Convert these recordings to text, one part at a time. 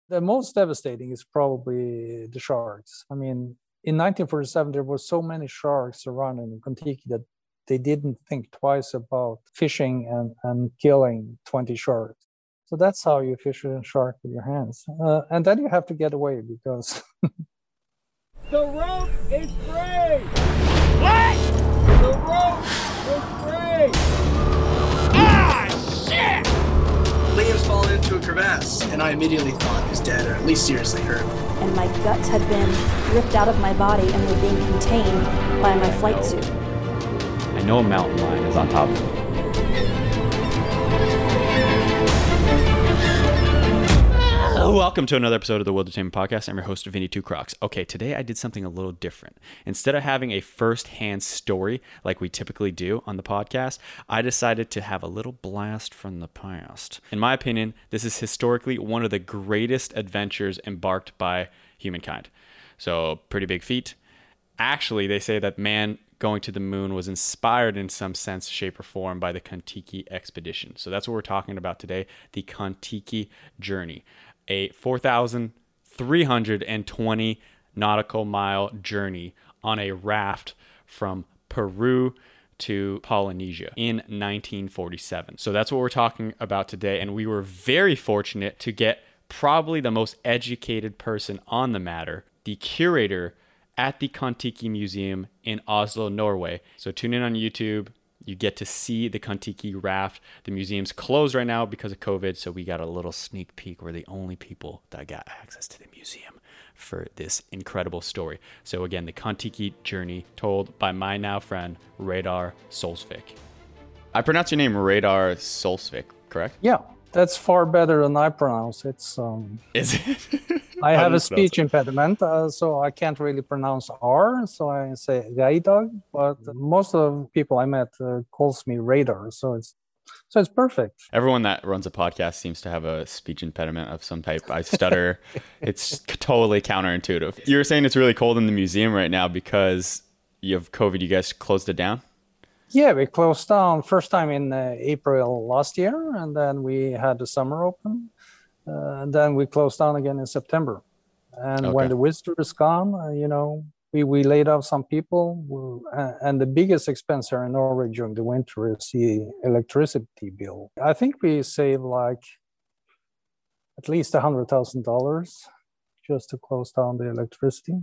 The most devastating is probably the sharks. I mean, in 1947, there were so many sharks around in Kon-Tiki that they didn't think twice about fishing and killing 20 sharks. So that's how you fish a shark with your hands. And then you have to get away because... The rope is free! What? The rope is free! Ah, shit! Liam's fallen into a crevasse, and I immediately thought he was dead, or at least seriously hurt. And my guts had been ripped out of my body and were being contained by my flight suit. I know a mountain lion is on top of me. Welcome to another episode of the World Entertainment Podcast. I'm your host, Vinny Two Crocs. Okay, today I did something a little different. Instead of having a first-hand story like we typically do on the podcast, I decided to have a little blast from the past. In my opinion, this is historically one of the greatest adventures embarked by humankind. So, pretty big feat. Actually, they say that man going to the moon was inspired in some sense, shape, or form by the Kon-Tiki expedition. So that's what we're talking about today, the Kon-Tiki journey. A 4,320 nautical mile journey on a raft from Peru to Polynesia in 1947. So that's what we're talking about today. And we were very fortunate to get probably the most educated person on the matter, the curator at the Kon-Tiki Museum in Oslo, Norway. So tune in on YouTube. You get to see the Kon-Tiki raft. The museum's closed right now because of COVID, so we got a little sneak peek. We're the only people that got access to the museum for this incredible story. So again, the Kon-Tiki journey told by my now friend, Reidar Solsvik. I pronounce your name Reidar Solsvik, correct? Yeah, that's far better than I pronounce it. Is it? I have a speech impediment, so I can't really pronounce R, so I say Reidar, but most of the people I met calls me Radar, so it's perfect. Everyone that runs a podcast seems to have a speech impediment of some type. I stutter. It's totally counterintuitive. You were saying it's really cold in the museum right now because you have COVID. You guys closed it down? Yeah, we closed down first time in April last year, and then we had the summer open. And then we closed down again in September. And when the visitor is gone, we laid off some people. And the biggest expense here in Norway during the winter is the electricity bill. I think we saved like at least $100,000 just to close down the electricity.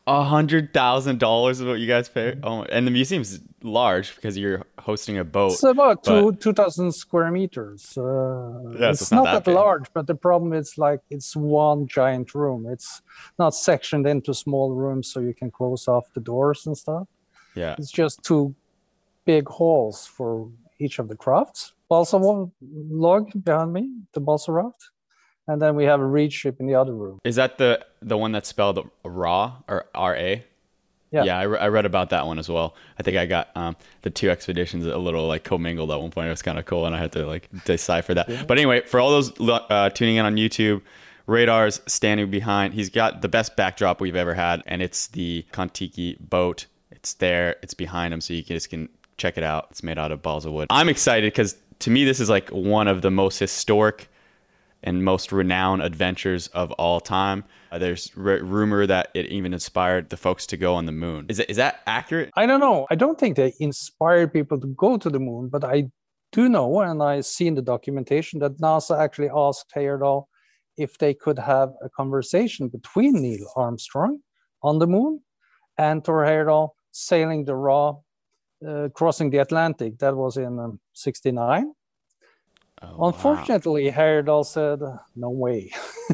$100,000 is what you guys pay. Oh, and the museum's large because you're hosting a boat. It's about 2,000 square meters. It's not that large, but the problem is like it's one giant room. It's not sectioned into small rooms so you can close off the doors and stuff. Yeah, it's just two big halls for each of the crafts. Balsa log behind me, the balsa raft. And then we have a reed ship in the other room. Is that the one that's spelled RA or R-A? Yeah, I read about that one as well. I think I got the two expeditions a little like commingled at one point. It was kind of cool, and I had to like decipher that. Yeah. But anyway, for all those tuning in on YouTube, Reidar's standing behind. He's got the best backdrop we've ever had, and it's the Kon-Tiki boat. It's there. It's behind him, so you can check it out. It's made out of balsa wood. I'm excited because to me, this is like one of the most historic and most renowned adventures of all time. There's rumor that it even inspired the folks to go on the moon. Is that accurate? I don't know. I don't think they inspired people to go to the moon, but I do know, and I've seen the documentation, that NASA actually asked Heyerdahl if they could have a conversation between Neil Armstrong on the moon and Thor Heyerdahl sailing the crossing the Atlantic. That was in 69. Oh, unfortunately, wow. Heyerdahl said, no way.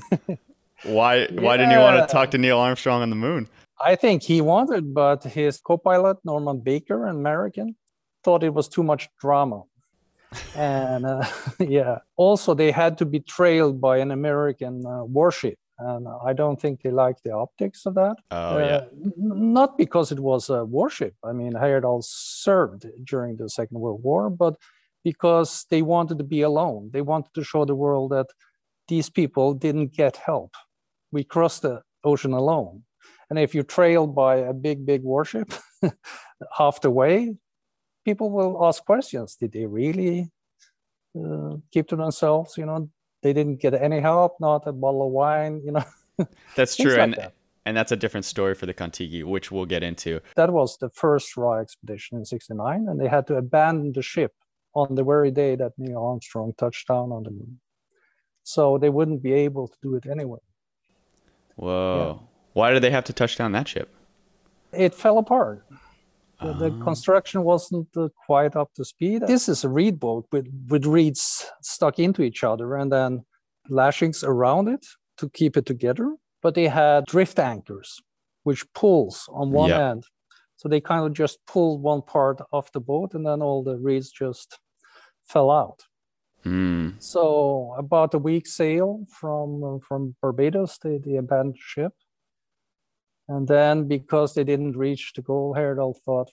Why didn't you want to talk to Neil Armstrong on the moon? I think he wanted, but his co-pilot, Norman Baker, an American, thought it was too much drama. And also they had to be trailed by an American warship. And I don't think they liked the optics of that. Not because it was a warship. I mean, Heyerdahl served during the Second World War, but because they wanted to be alone. They wanted to show the world that these people didn't get help. We crossed the ocean alone. And if you're trailed by a big warship half the way, people will ask questions. Did they really keep to themselves? They didn't get any help, not a bottle of wine, That's things true. like that. And that's a different story for the Kon-Tiki, which we'll get into. That was the first Ra expedition in 69, and they had to abandon the ship on the very day that Neil Armstrong touched down on the moon. So they wouldn't be able to do it anyway. Whoa. Yeah. Why did they have to touch down that ship? It fell apart. The construction wasn't quite up to speed. This is a reed boat with reeds stuck into each other and then lashings around it to keep it together. But they had drift anchors, which pulls on one end. So they kind of just pulled one part off the boat and then all the reeds just fell out. So about a week sail from Barbados, they abandoned the ship. And then because they didn't reach the goal, Heyerdahl thought,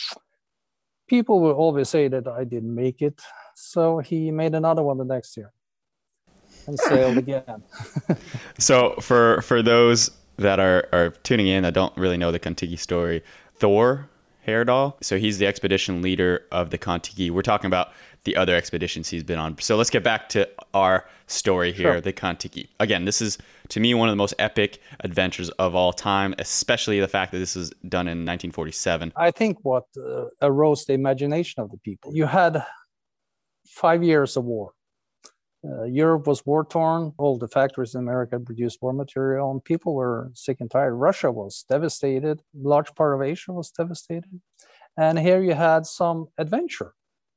people will always say that I didn't make it. So he made another one the next year and sailed again. So for those that are tuning in that don't really know the Kon-Tiki story, Thor Heyerdahl, so he's the expedition leader of the Kon-Tiki. We're talking about the other expeditions he's been on. So let's get back to our story here, sure. The Kon-Tiki. Again, this is, to me, one of the most epic adventures of all time, especially the fact that this was done in 1947. I think what arose the imagination of the people. You had 5 years of war. Europe was war-torn. All the factories in America produced war material, and people were sick and tired. Russia was devastated. A large part of Asia was devastated. And here you had some adventure.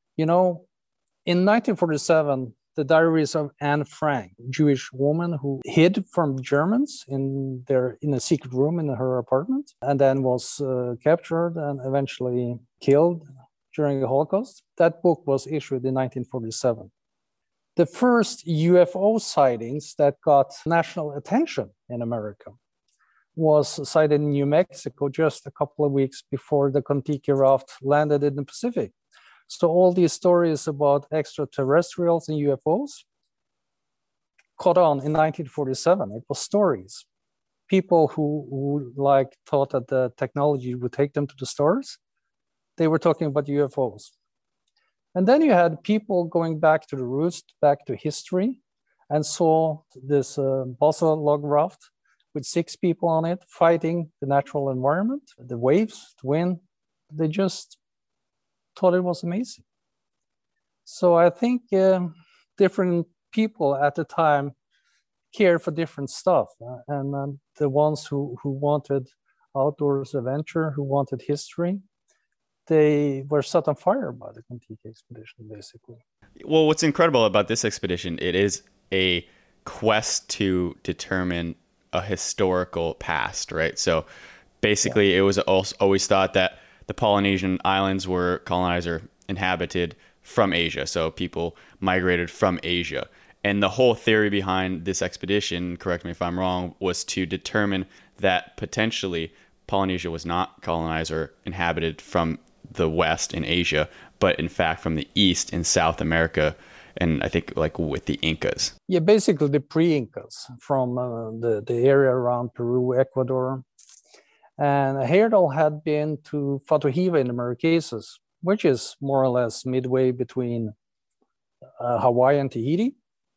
In 1947, the diaries of Anne Frank, a Jewish woman who hid from Germans in a secret room in her apartment, and then was captured and eventually killed during the Holocaust. That book was issued in 1947. The first UFO sightings that got national attention in America was sighted in New Mexico just a couple of weeks before the Kon-Tiki raft landed in the Pacific. So all these stories about extraterrestrials and UFOs caught on in 1947. It was stories. People who thought that the technology would take them to the stars, they were talking about UFOs. And then you had people going back to the roots, back to history, and saw this balsa log raft with 6 people on it fighting the natural environment, the waves, the wind. They just thought it was amazing. So I think different people at the time cared for different stuff. And the ones who wanted outdoors adventure, who wanted history, they were set on fire by the Kon-Tiki expedition, basically. Well, what's incredible about this expedition, it is a quest to determine a historical past, right? So basically, It was always thought that the Polynesian islands were colonized or inhabited from Asia. So people migrated from Asia. And the whole theory behind this expedition, correct me if I'm wrong, was to determine that potentially Polynesia was not colonized or inhabited from the West in Asia, but in fact from the East in South America, and I think with the Incas. Yeah, basically the pre-Incas from the area around Peru, Ecuador. And Heyerdahl had been to Fatuhiva in the Marquesas, which is more or less midway between Hawaii and Tahiti.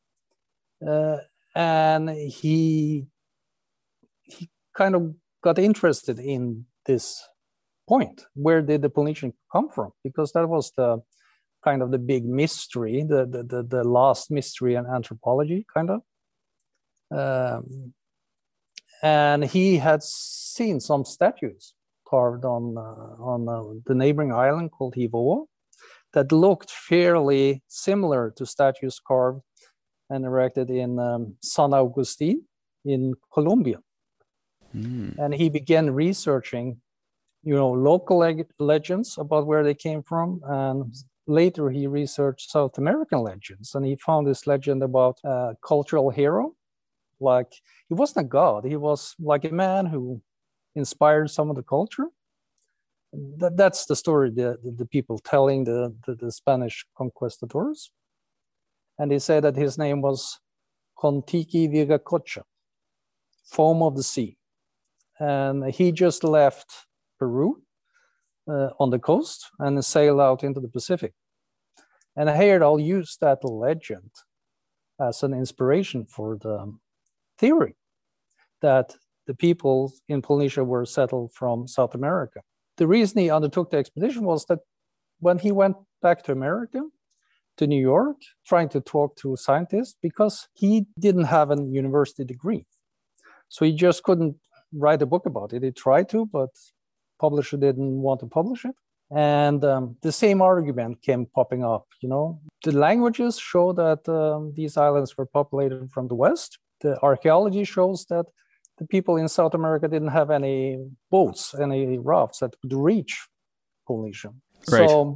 And he kind of got interested in this point. Where did the Polynesian come from? Because that was the kind of the big mystery, the last mystery in anthropology, kind of. And he had seen some statues carved on the neighboring island called Hivoa that looked fairly similar to statues carved and erected in San Agustin in Colombia. And he began researching local legends about where they came from. And later he researched South American legends, and he found this legend about a cultural hero. He wasn't a god, he was like a man who inspired some of the culture. That's the story the people telling the Spanish conquistadors. And they say that his name was Kon-Tiki Viracocha, foam of the sea. And he just left Peru on the coast and sailed out into the Pacific. And Heyerdahl used that legend as an inspiration for the theory that the people in Polynesia were settled from South America. The reason he undertook the expedition was that when he went back to America, to New York, trying to talk to scientists, because he didn't have a university degree. So he just couldn't write a book about it. He tried to, but publisher didn't want to publish it. And the same argument came popping up. The languages show that these islands were populated from the west. The archaeology shows that the people in South America didn't have any boats, any rafts that could reach Polynesia. Right. So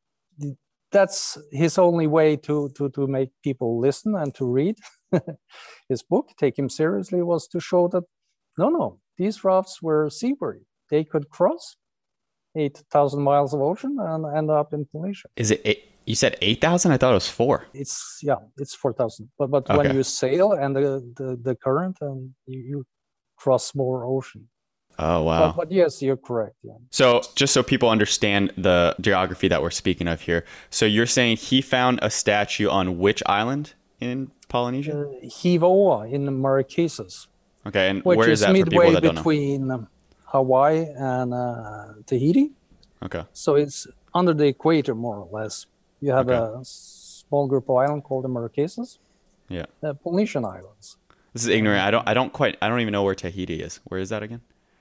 that's his only way to make people listen and to read his book, take him seriously, was to show that no, these rafts were seaworthy. They could cross 8,000 miles of ocean and end up in Polynesia. Is it you said 8,000? I thought it was 4. It's 4,000. But Okay. when you sail and the current, and you cross more ocean. Oh, wow. But yes, you're correct. Yeah. So just so people understand the geography that we're speaking of here. So you're saying he found a statue on which island in Polynesia? Hivoa in the Marquesas, Okay, and which where is is that for people midway that don't know? between Hawaii and Tahiti. Okay. So it's under the equator, more or less. You have Okay. a small group of islands called the Marquesas, Yeah. the Polynesian islands. This is ignorant. I don't even know where Tahiti is. Where is that again?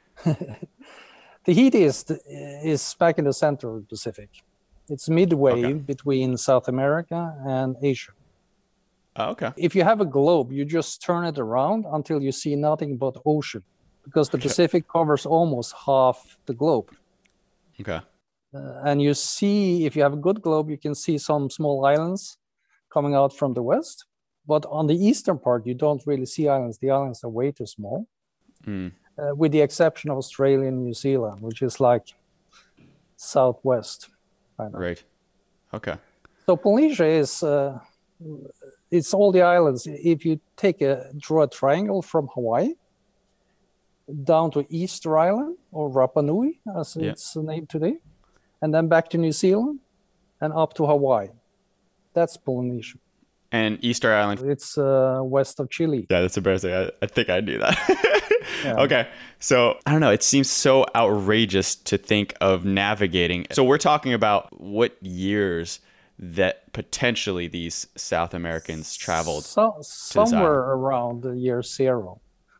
Tahiti is back in the center of the Pacific. It's midway Okay. between South America and Asia. Oh, okay. If you have a globe, you just turn it around until you see nothing but ocean, because the Pacific covers almost half the globe. Okay. And you see, if you have a good globe, you can see some small islands coming out from the west. But on the eastern part, you don't really see islands. The islands are way too small, with the exception of Australia and New Zealand, which is like southwest. Kind of. Right. Okay. So Polynesia is, it's all the islands. If you draw a triangle from Hawaii down to Easter Island, or Rapa Nui, as it's named today, and then back to New Zealand and up to Hawaii. That's Polynesia. And Easter Island. It's west of Chile. Yeah, that's embarrassing. I think I knew that. Yeah. Okay. So I don't know. It seems so outrageous to think of navigating. So we're talking about what years that potentially these South Americans traveled. So, somewhere around the year 0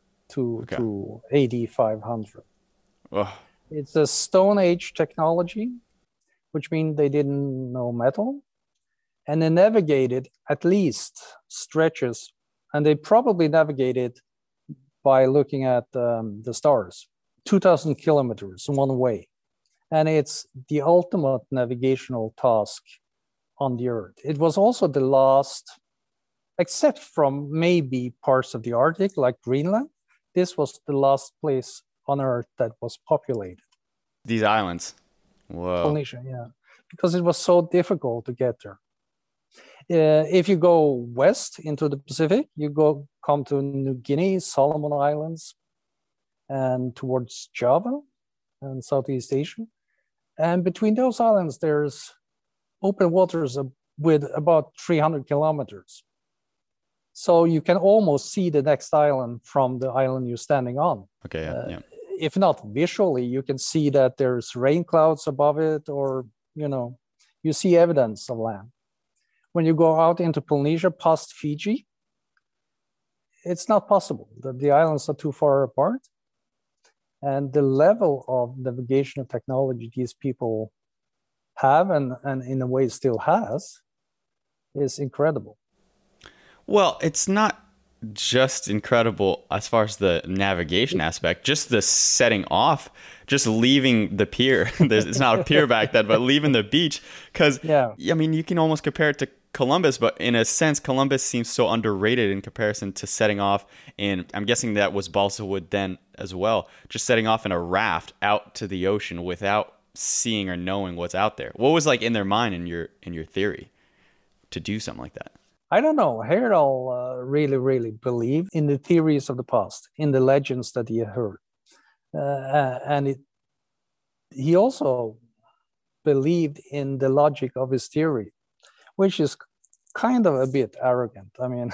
to AD 500. Ugh. It's a Stone Age technology, which means they didn't know metal. And they navigated at least stretches, and they probably navigated by looking at the stars, 2,000 kilometers one way. And it's the ultimate navigational task on the Earth. It was also the last, except from maybe parts of the Arctic, like Greenland, this was the last place on Earth that was populated. These islands. Whoa. Polynesia, yeah. Because it was so difficult to get there. If you go west into the Pacific, you come to New Guinea, Solomon Islands, and towards Java and Southeast Asia. And between those islands, there's open waters with about 300 kilometers. So you can almost see the next island from the island you're standing on. Okay, yeah. If not visually, you can see that there's rain clouds above it, or, you see evidence of land. When you go out into Polynesia past Fiji, it's not possible. The islands are too far apart. And the level of navigational technology these people have, and in a way still has, is incredible. Well, it's not just incredible as far as the navigation aspect, just the setting off, just leaving the pier. It's not a pier back then, but leaving the beach. Because, I mean, you can almost compare it to Columbus, but in a sense, Columbus seems so underrated in comparison to setting off in, I'm guessing that was balsa wood then as well, just setting off in a raft out to the ocean without seeing or knowing what's out there. What was like in their mind in your theory to do something like that? I don't know. Heyerdahl really, really believed in the theories of the past, in the legends that he heard. He also believed in the logic of his theory, which is kind of a bit arrogant. I mean,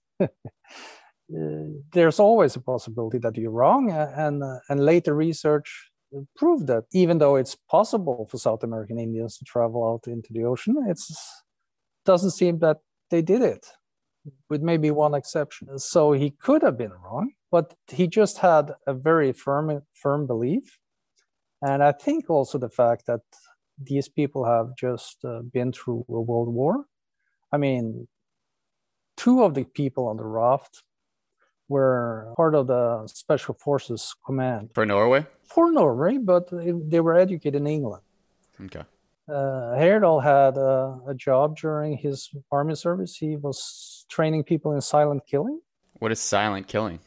there's always a possibility that you're wrong, and later research proved that even though it's possible for South American Indians to travel out into the ocean, it doesn't seem that they did it, with maybe one exception. So he could have been wrong, but he just had a very firm belief. And I think also the fact that these people have just been through a world war. I mean, two of the people on the raft were part of the Special Forces Command. For Norway? For Norway, but they were educated in England. Okay. Heyerdahl had a job during his army service. He was training people in silent killing. What is silent killing?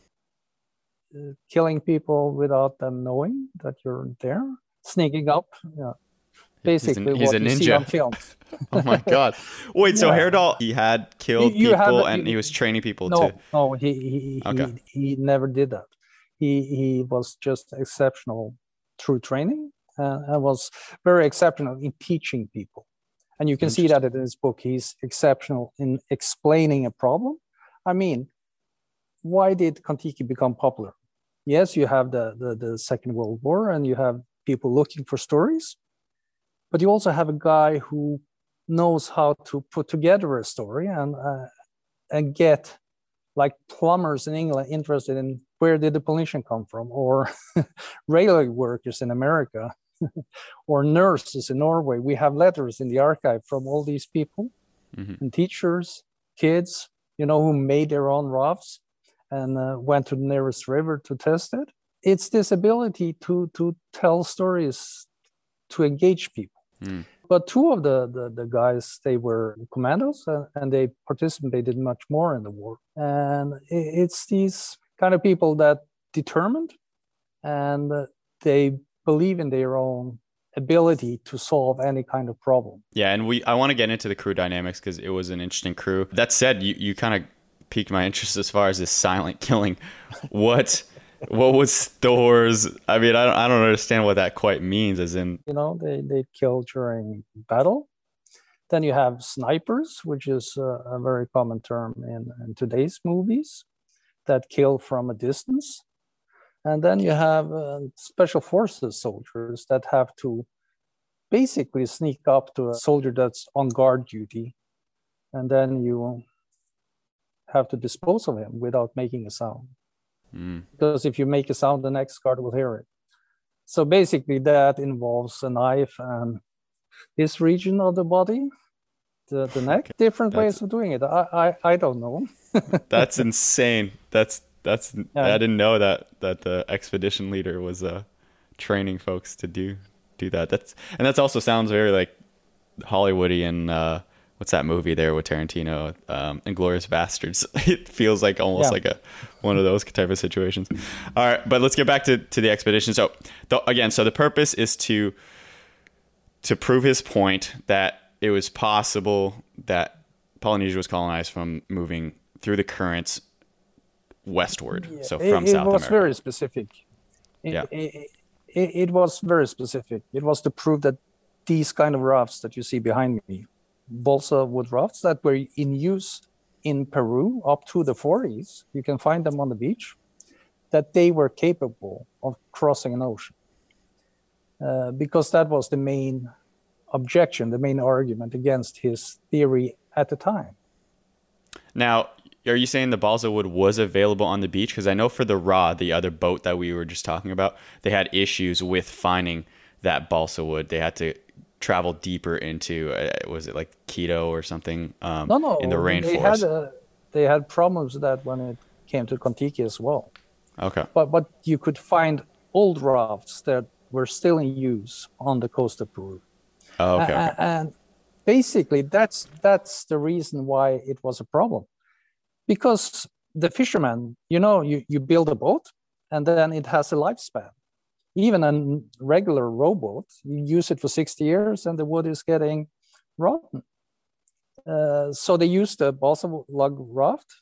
Killing people without them knowing that you're there, sneaking up. Yeah. Basically, he's what a you see ninja. on films. Oh my God! Wait, so Yeah. Heyerdahl, he had killed people and he was training people No, to. no, he never did that. He was just exceptional through training and was very exceptional in teaching people. And you can see that in his book. He's exceptional in explaining a problem. I mean, why did Kon-Tiki become popular? Yes, you have the Second World War and you have people looking for stories, but you also have a guy who knows how to put together a story and get, like, plumbers in England interested in where did the Polynesian come from, or railway workers in America, or nurses in Norway. We have letters in the archive from all these people, and teachers, kids, who made their own rafts and went to the nearest river to test it. It's this ability to tell stories, to engage people. But two of the guys, they were commandos and they participated much more in the war. And it's these kind of people that determined and they believe in their own ability to solve any kind of problem. Yeah, and I want to get into the crew dynamics because it was an interesting crew. That said, you kind of piqued my interest as far as this silent killing. What was Thor's? I mean, I don't understand what that quite means, as in... They kill during battle. Then you have snipers, which is a very common term in today's movies, that kill from a distance. And then you have special forces soldiers that have to basically sneak up to a soldier that's on guard duty. And then you have to dispose of him without making a sound. Because if you make a sound, the next guard will hear it. So basically that involves a knife and this region of the body, the neck. Different ways of doing it. I don't know. That's insane. That's I didn't know that the expedition leader was training folks to do that. That's also sounds very like Hollywoody and what's that movie there with Tarantino, Inglourious Bastards. It feels like almost like one of those type of situations. All right, but let's get back to the expedition. So the purpose is to prove his point that it was possible that Polynesia was colonized from moving through the currents westward, so from South America. It was very specific. It was very specific. It was to prove that these kind of rafts that you see behind me, balsa wood rafts that were in use in Peru up to the 40s, you can find them on the beach, that they were capable of crossing an ocean. Because that was the main objection, the main argument against his theory at the time. Now, are you saying the balsa wood was available on the beach? Because I know for the Ra, the other boat that we were just talking about, they had issues with finding that balsa wood. They had to travel deeper into, was it like Quito or something? No, in the rainforest. They had problems with that when it came to Kon-Tiki as well. Okay. But you could find old rafts that were still in use on the coast of Peru. Oh, okay. And basically, that's the reason why it was a problem. Because the fishermen, you build a boat and then it has a lifespan. Even a regular rowboat, you use it for 60 years and the wood is getting rotten. So they used a balsa log raft.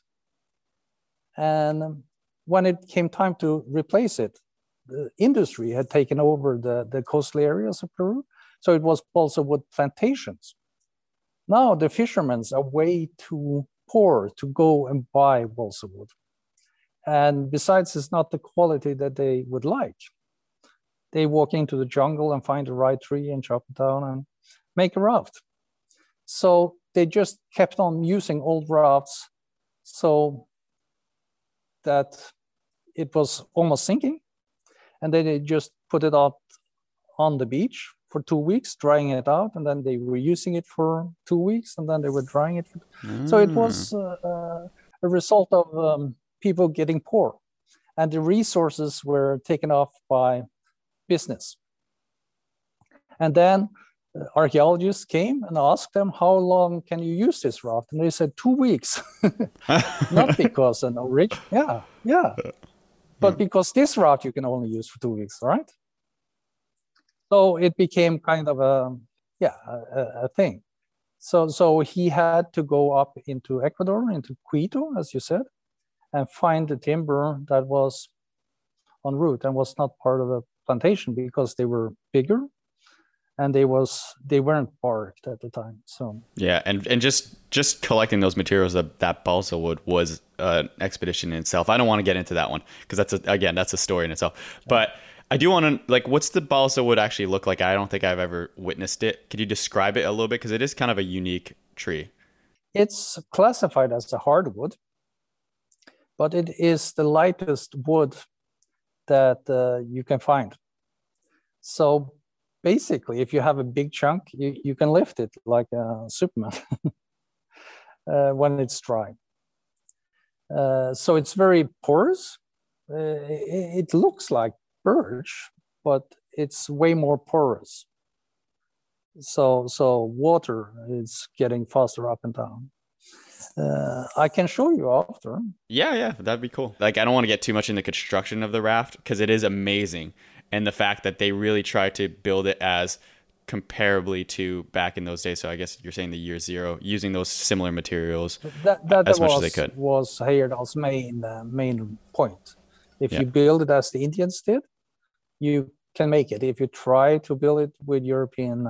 And when it came time to replace it, the industry had taken over the coastal areas of Peru. So it was balsa wood plantations. Now the fishermen are way too poor to go and buy balsa wood. And besides, it's not the quality that they would like. They walk into the jungle and find the right tree and chop it down and make a raft. So they just kept on using old rafts so that it was almost sinking. And then they just put it out on the beach for 2 weeks, drying it out. And then they were using it for 2 weeks, and then they were drying it. So it was a result of people getting poor. And the resources were taken off by business. And then archaeologists came and asked them, how long can you use this raft? And they said 2 weeks. Not because an origin, yeah. But because this raft you can only use for 2 weeks, right? So it became kind of a thing. So he had to go up into Ecuador, into Quito, as you said, and find the timber that was en route and was not part of the plantation because they were bigger and they weren't barked at the time. So yeah, and just collecting those materials, that balsa wood was an expedition in itself. I don't want to get into that one because that's a story in itself. But I do want to, like, what's the balsa wood actually look like? I don't think I've ever witnessed it. Could you describe it a little bit? Because it is kind of a unique tree. It's classified as a hardwood, but it is the lightest wood that you can find. So basically, if you have a big chunk, you can lift it like a Superman when it's dry. So it's very porous. It looks like birch, but it's way more porous. So water is getting faster up and down. I can show you after. Yeah, that'd be cool. Like, I don't want to get too much into construction of the raft because it is amazing. And the fact that they really tried to build it as comparably to back in those days. So I guess you're saying the year zero, using those similar materials as much as they could. Was Heyerdahl's main point. If you build it as the Indians did, you can make it. If you try to build it with European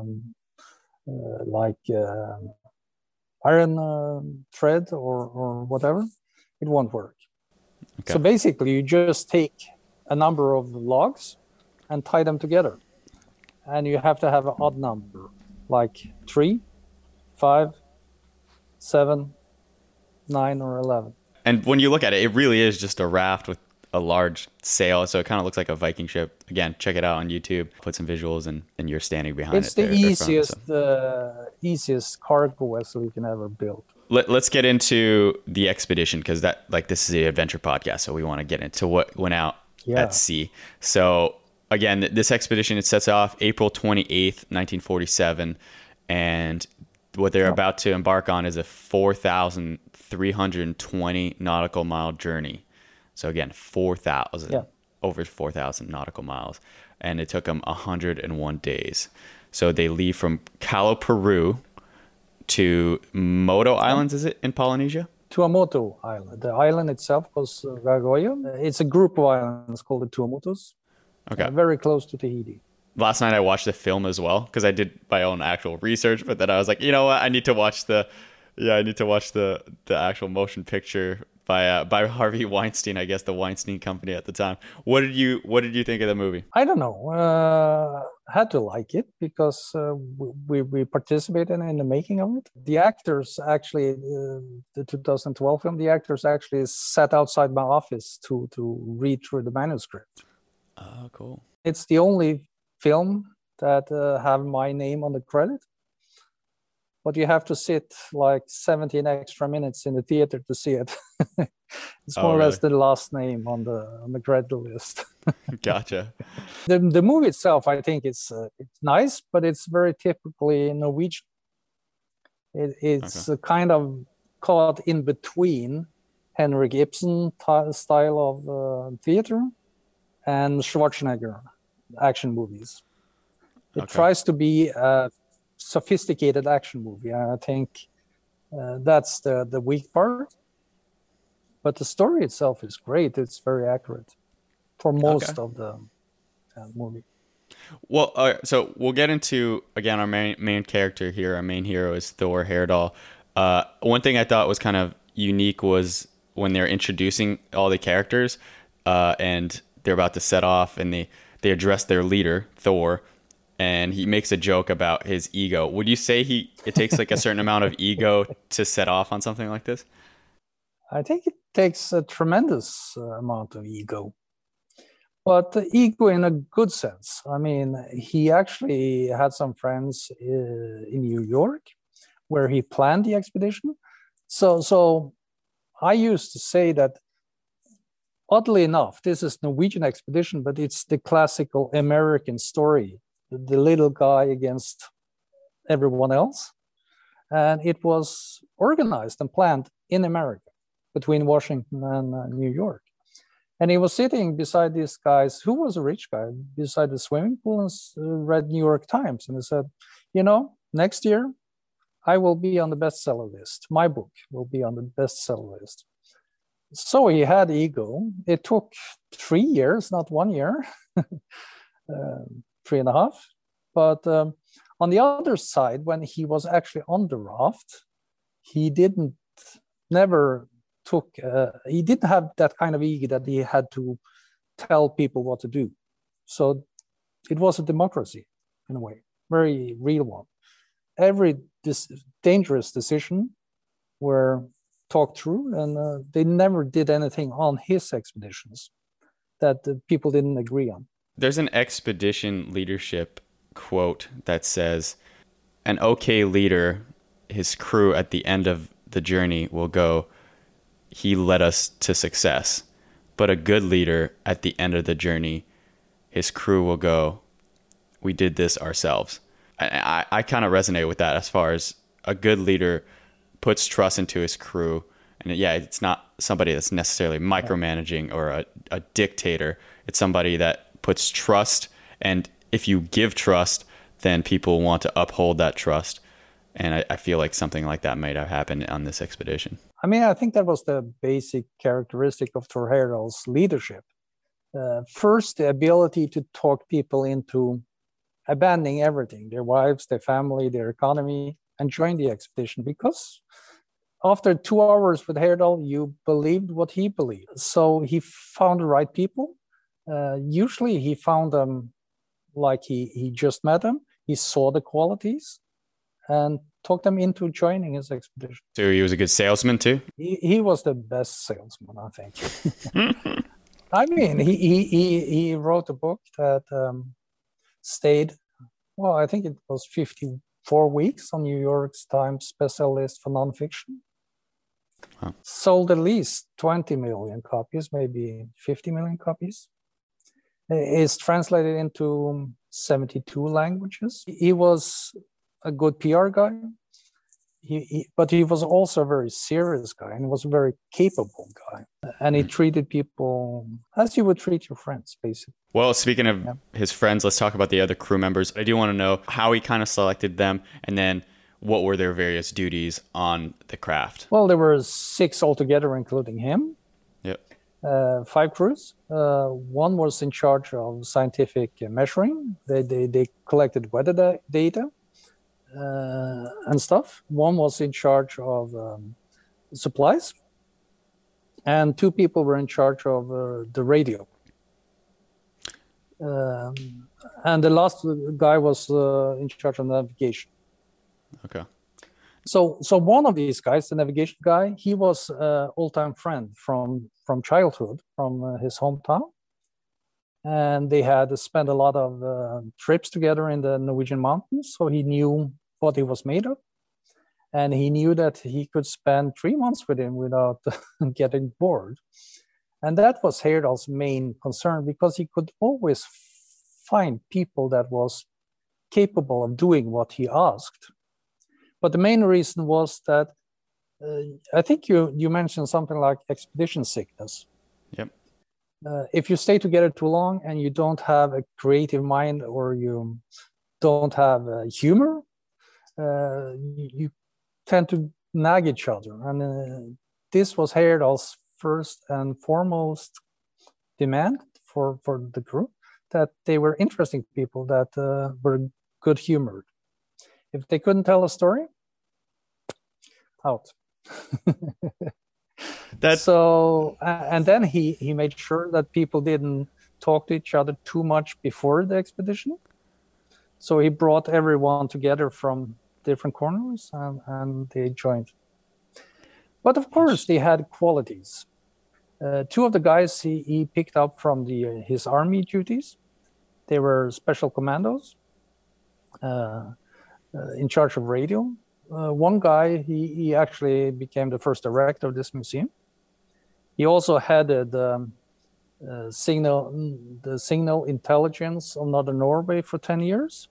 iron thread or whatever, it won't work. Okay. So basically, you just take a number of logs and tie them together. And you have to have an odd number, like 3, 5, 7, 9, or 11. And when you look at it, it really is just a raft with a large sail. So it kind of looks like a Viking ship. Again, check it out on YouTube. Put some visuals and you're standing behind it. It's the easiest cargo vessel you can ever build. Let's get into the expedition because this is the adventure podcast. So we want to get into what went out at sea. So again, this expedition, it sets off April 28th, 1947. And what they're about to embark on is a 4,320 nautical mile journey. So again, 4,000, over 4,000 nautical miles. And it took them 101 days. So they leave from Callao, Peru to Moto Islands, is it, in Polynesia? Tuamotu Island. The island itself was Ragoya. It's a group of islands called the Tuamotus. Okay. Very close to Tahiti. Last night I watched the film as well because I did my own actual research, but then I was like, you know what? I need to watch the actual motion picture by Harvey Weinstein, I guess the Weinstein Company at the time. What did you think of the movie? I don't know. Had to like it because we participated in the making of it. The actors actually, the 2012 film, the actors actually sat outside my office to read through the manuscript. Oh, cool. It's the only film that have my name on the credit. But you have to sit like 17 extra minutes in the theater to see it. It's more or less the last name on the credit list. Gotcha. The movie itself, I think it's nice, but it's very typically Norwegian. It's kind of caught in between Henrik Ibsen style of theater and Schwarzenegger action movies. It tries to be a sophisticated action movie, and I think that's the weak part. But the story itself is great. It's very accurate for most of the movie. Well, so we'll get into, again, our main character here. Our main hero is Thor Heyerdahl. One thing I thought was kind of unique was when they're introducing all the characters, and they're about to set off, and they address their leader, Thor, and he makes a joke about his ego. Would you say it takes like a certain amount of ego to set off on something like this? I think it takes a tremendous amount of ego, but the ego in a good sense. I mean, he actually had some friends in New York where he planned the expedition. So I used to say that, oddly enough, this is Norwegian expedition, but it's the classical American story, the little guy against everyone else. And it was organized and planned in America between Washington and New York. And he was sitting beside these guys, who was a rich guy, beside the swimming pool, and read New York Times. And he said, next year, I will be on the bestseller list. My book will be on the bestseller list. So he had ego. It took 3 years, not 1 year, 3.5. But on the other side, when he was actually on the raft, he didn't have that kind of ego that he had to tell people what to do. So it was a democracy in a way, very real one. Every dangerous decision were talked through, and they never did anything on his expeditions that the people didn't agree on. There's an expedition leadership quote that says, an okay leader, his crew at the end of the journey will go, he led us to success. But a good leader at the end of the journey, his crew will go, we did this ourselves. I kind of resonate with that as far as a good leader puts trust into his crew. And yeah, it's not somebody that's necessarily micromanaging or a dictator. It's somebody that puts trust. And if you give trust, then people want to uphold that trust. And I feel like something like that might have happened on this expedition. I mean, I think that was the basic characteristic of Thor Heyerdahl's leadership. First, the ability to talk people into abandoning everything, their wives, their family, their economy, and join the expedition. Because after 2 hours with Heyerdahl, you believed what he believed. So he found the right people. Usually he found them like he just met them. He saw the qualities and talked them into joining his expedition. So he was a good salesman too? He was the best salesman, I think. I mean, he wrote a book that stayed, well, I think it was 54 weeks on New York Times bestseller list for nonfiction. Wow. Sold at least 20 million copies, maybe 50 million copies. It's translated into 72 languages. He was a good PR guy, but he was also a very serious guy and was a very capable guy. And he treated people as you would treat your friends, basically. Well, speaking of his friends, let's talk about the other crew members. I do want to know how he kind of selected them, and then what were their various duties on the craft? Well, there were 6 altogether, including him. Yep. 5 crews. One was in charge of scientific measuring. They collected weather data and stuff. One was in charge of supplies. And 2 people were in charge of the radio. And the last guy was in charge of navigation. Okay. So one of these guys, the navigation guy, he was an old-time friend from childhood, from his hometown. And they had spent a lot of trips together in the Norwegian mountains, so he knew what he was made of. And he knew that he could spend 3 months with him without getting bored. And that was Heyerdahl's main concern, because he could always find people that was capable of doing what he asked. But the main reason was that I think you mentioned something like expedition sickness. Yep. If you stay together too long and you don't have a creative mind, or you don't have humor, you tend to nag each other. And this was Heyerdahl's first and foremost demand for the crew, that they were interesting people that were good humored. If they couldn't tell a story, out. So, and then he made sure that people didn't talk to each other too much before the expedition. So he brought everyone together from different corners, and they joined. But of course, they had qualities. Two of the guys he picked up from his army duties. They were special commandos in charge of radio. One guy, he actually became the first director of this museum. He also headed the signal intelligence of Northern Norway for 10 years.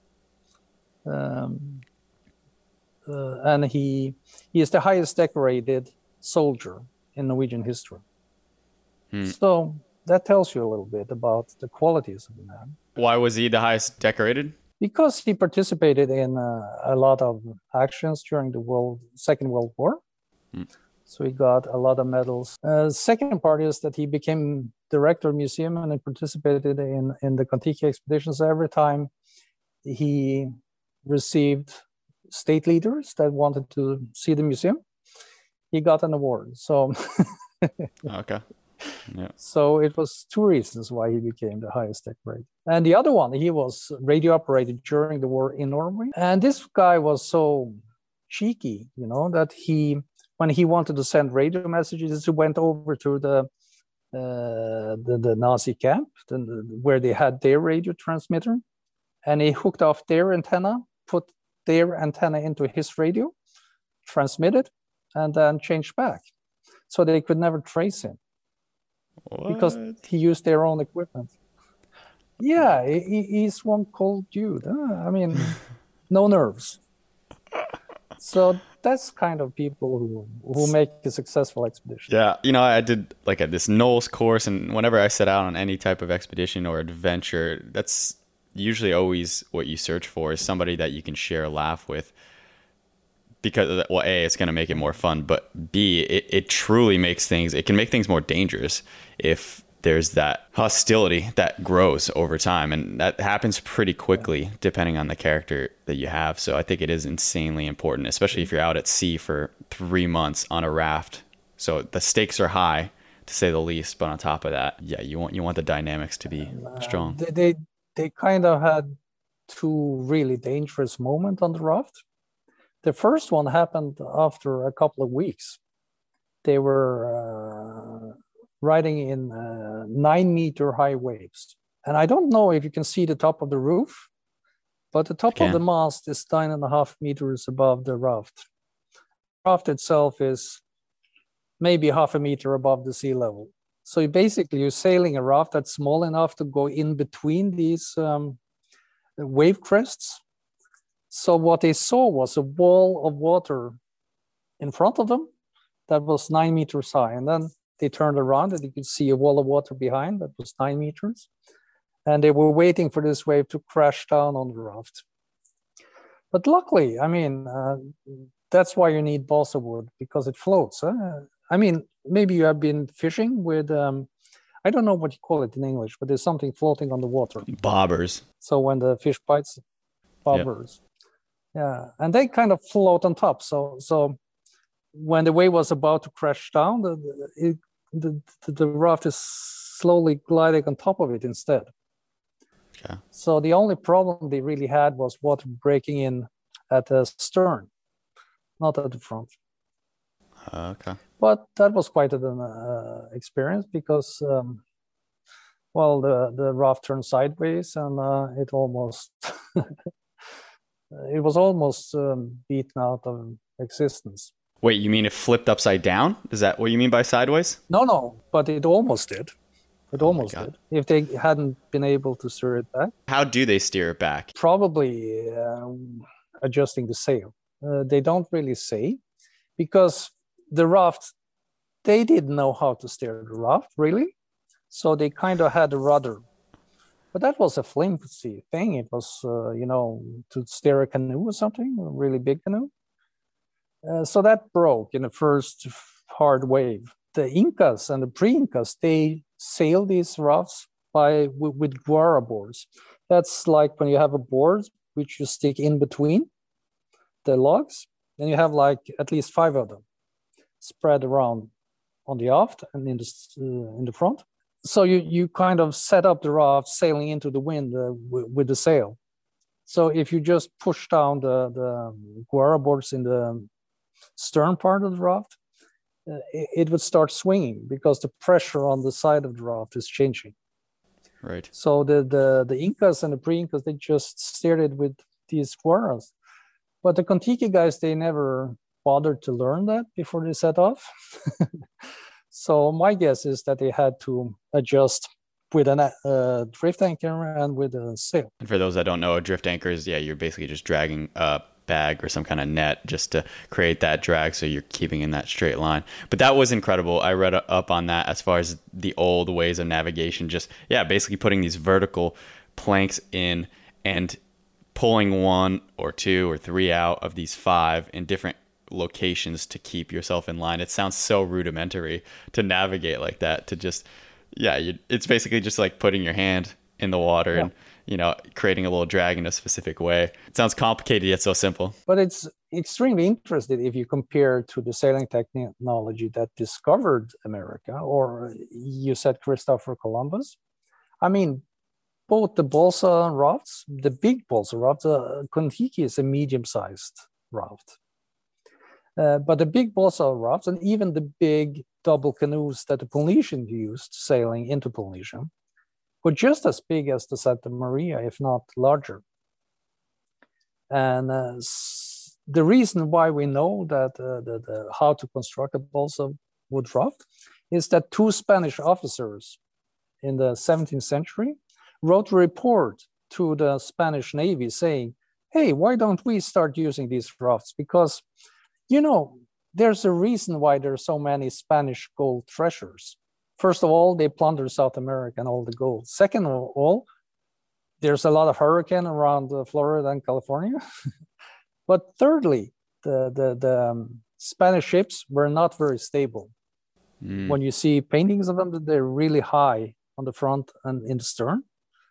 And he is the highest decorated soldier in Norwegian history. So that tells you a little bit about the qualities of the man. Why was he the highest decorated? Because he participated in a lot of actions during the Second World War. So he got a lot of medals. Second part is that he became director of museum and he participated in the Kon-Tiki expeditions. Every time he received state leaders that wanted to see the museum, he got an award. So Okay. Yeah. So it was two reasons why he became the highest decorated. And the other one, he was radio operated during the war in Norway. And this guy was so cheeky, that when he wanted to send radio messages, he went over to the Nazi camp, where they had their radio transmitter, and he hooked off their antenna, put their antenna into his radio, transmitted, and then changed back. So they could never trace him. What? Because he used their own equipment. Yeah, he's one cold dude. I mean, no nerves. So that's kind of people who make a successful expedition. Yeah, I did this NOLS course, and whenever I set out on any type of expedition or adventure, that's usually always what you search for, is somebody that you can share a laugh with. Because, well, A, it's going to make it more fun, but B, it truly it can make things more dangerous if there's that hostility that grows over time. And that happens pretty quickly, depending on the character that you have. So I think it is insanely important, especially if you're out at sea for 3 months on a raft. So the stakes are high, to say the least. But on top of that, yeah, you want the dynamics to be strong. They kind of had two really dangerous moments on the raft. The first one happened after a couple of weeks. They were riding in 9-meter high waves. And I don't know if you can see the top of the roof, but the top of the mast is 9.5 meters above the raft. The raft itself is maybe 0.5 meter above the sea level. So you're sailing a raft that's small enough to go in between these wave crests. So what they saw was a wall of water in front of them that was 9 meters high. And then they turned around and you could see a wall of water behind that was 9 meters. And they were waiting for this wave to crash down on the raft. But luckily, that's why you need balsa wood, because it floats. Maybe you have been fishing with, I don't know what you call it in English, but there's something floating on the water. Bobbers. So when the fish bites, bobbers. Yep. Yeah, and they kind of float on top. So when the wave was about to crash down, the raft is slowly gliding on top of it instead. Okay. So the only problem they really had was water breaking in at the stern, not at the front. Okay. But that was quite an experience because, the raft turned sideways and it almost... It was almost beaten out of existence. Wait, you mean it flipped upside down? Is that what you mean by sideways? No, but it almost did. It almost did. If they hadn't been able to steer it back. How do they steer it back? Probably adjusting the sail. They don't really say, because the raft, they didn't know how to steer the raft, really. So they kind of had a rudder. But that was a flimsy thing. It was, to steer a canoe or something, a really big canoe. So that broke in the first hard wave. The Incas and the pre-Incas, they sailed these rafts with guara boards. That's like when you have a board which you stick in between the logs, then you have like at least 5 of them spread around on the aft and in the front. So you kind of set up the raft sailing into the wind with the sail. So if you just push down the guara boards in the stern part of the raft, it would start swinging because the pressure on the side of the raft is changing. Right. So the Incas and the pre-Incas, they just steered it with these guaras. But the Kon-Tiki guys, they never bothered to learn that before they set off. So my guess is that they had to adjust with a drift anchor and with a sail. And for those that don't know, a drift anchor is, you're basically just dragging a bag or some kind of net just to create that drag, so you're keeping in that straight line. But that was incredible. I read up on that as far as the old ways of navigation, just basically putting these vertical planks in and pulling 1 or 2 or 3 out of these 5 in different locations to keep yourself in line. It sounds so rudimentary to navigate like that, to just it's basically just like putting your hand in the water and creating a little drag in a specific way. It sounds complicated yet so simple. But it's extremely interesting if you compare to the sailing technology that discovered America, or you said Christopher Columbus. I mean, both the balsa rafts, the big balsa raft, Kon-Tiki is a medium-sized raft. But the big balsa rafts and even the big double canoes that the Polynesians used sailing into Polynesia were just as big as the Santa Maria, if not larger. And the reason why we know that how to construct a balsa wood raft is that 2 Spanish officers in the 17th century wrote a report to the Spanish Navy saying, hey, why don't we start using these rafts? Because, there's a reason why there's so many Spanish gold treasures. First of all, they plundered South America and all the gold. Second of all, there's a lot of hurricane around Florida and California. But thirdly, the Spanish ships were not very stable. When you see paintings of them, they're really high on the front and in the stern.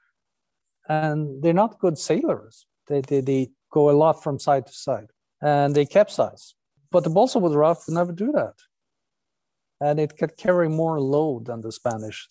And they're not good sailors. They go a lot from side to side and they capsize. But the balsa wood raft would never do that. And it could carry more load than the Spanish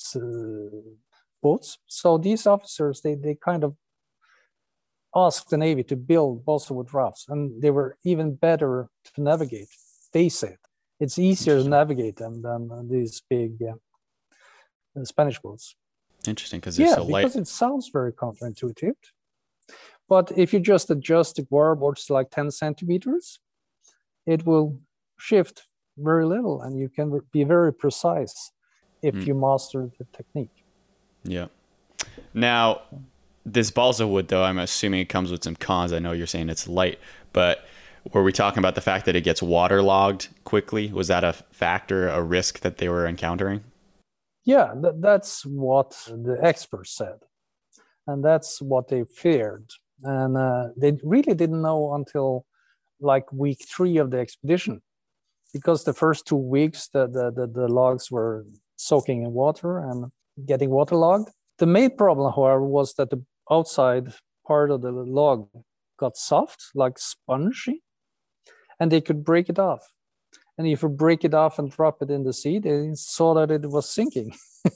boats. So these officers, they kind of asked the Navy to build balsa wood rafts, and they were even better to navigate. They said it's easier to navigate them than these big Spanish boats. Interesting, because they're so light. Because it sounds very counterintuitive. But if you just adjust the guara boards to like 10 centimeters, it will shift very little, and you can be very precise if you master the technique. Yeah. Now, this balsa wood, though, I'm assuming it comes with some cons. I know you're saying it's light, but were we talking about the fact that it gets waterlogged quickly? Was that a factor, a risk that they were encountering? Yeah, that's what the experts said. And that's what they feared. And they really didn't know until like week 3 of the expedition, because the first 2 weeks the logs were soaking in water and getting waterlogged. The main problem, however, was that the outside part of the log got soft, like spongy, and they could break it off. And if you break it off and drop it in the sea, they saw that it was sinking.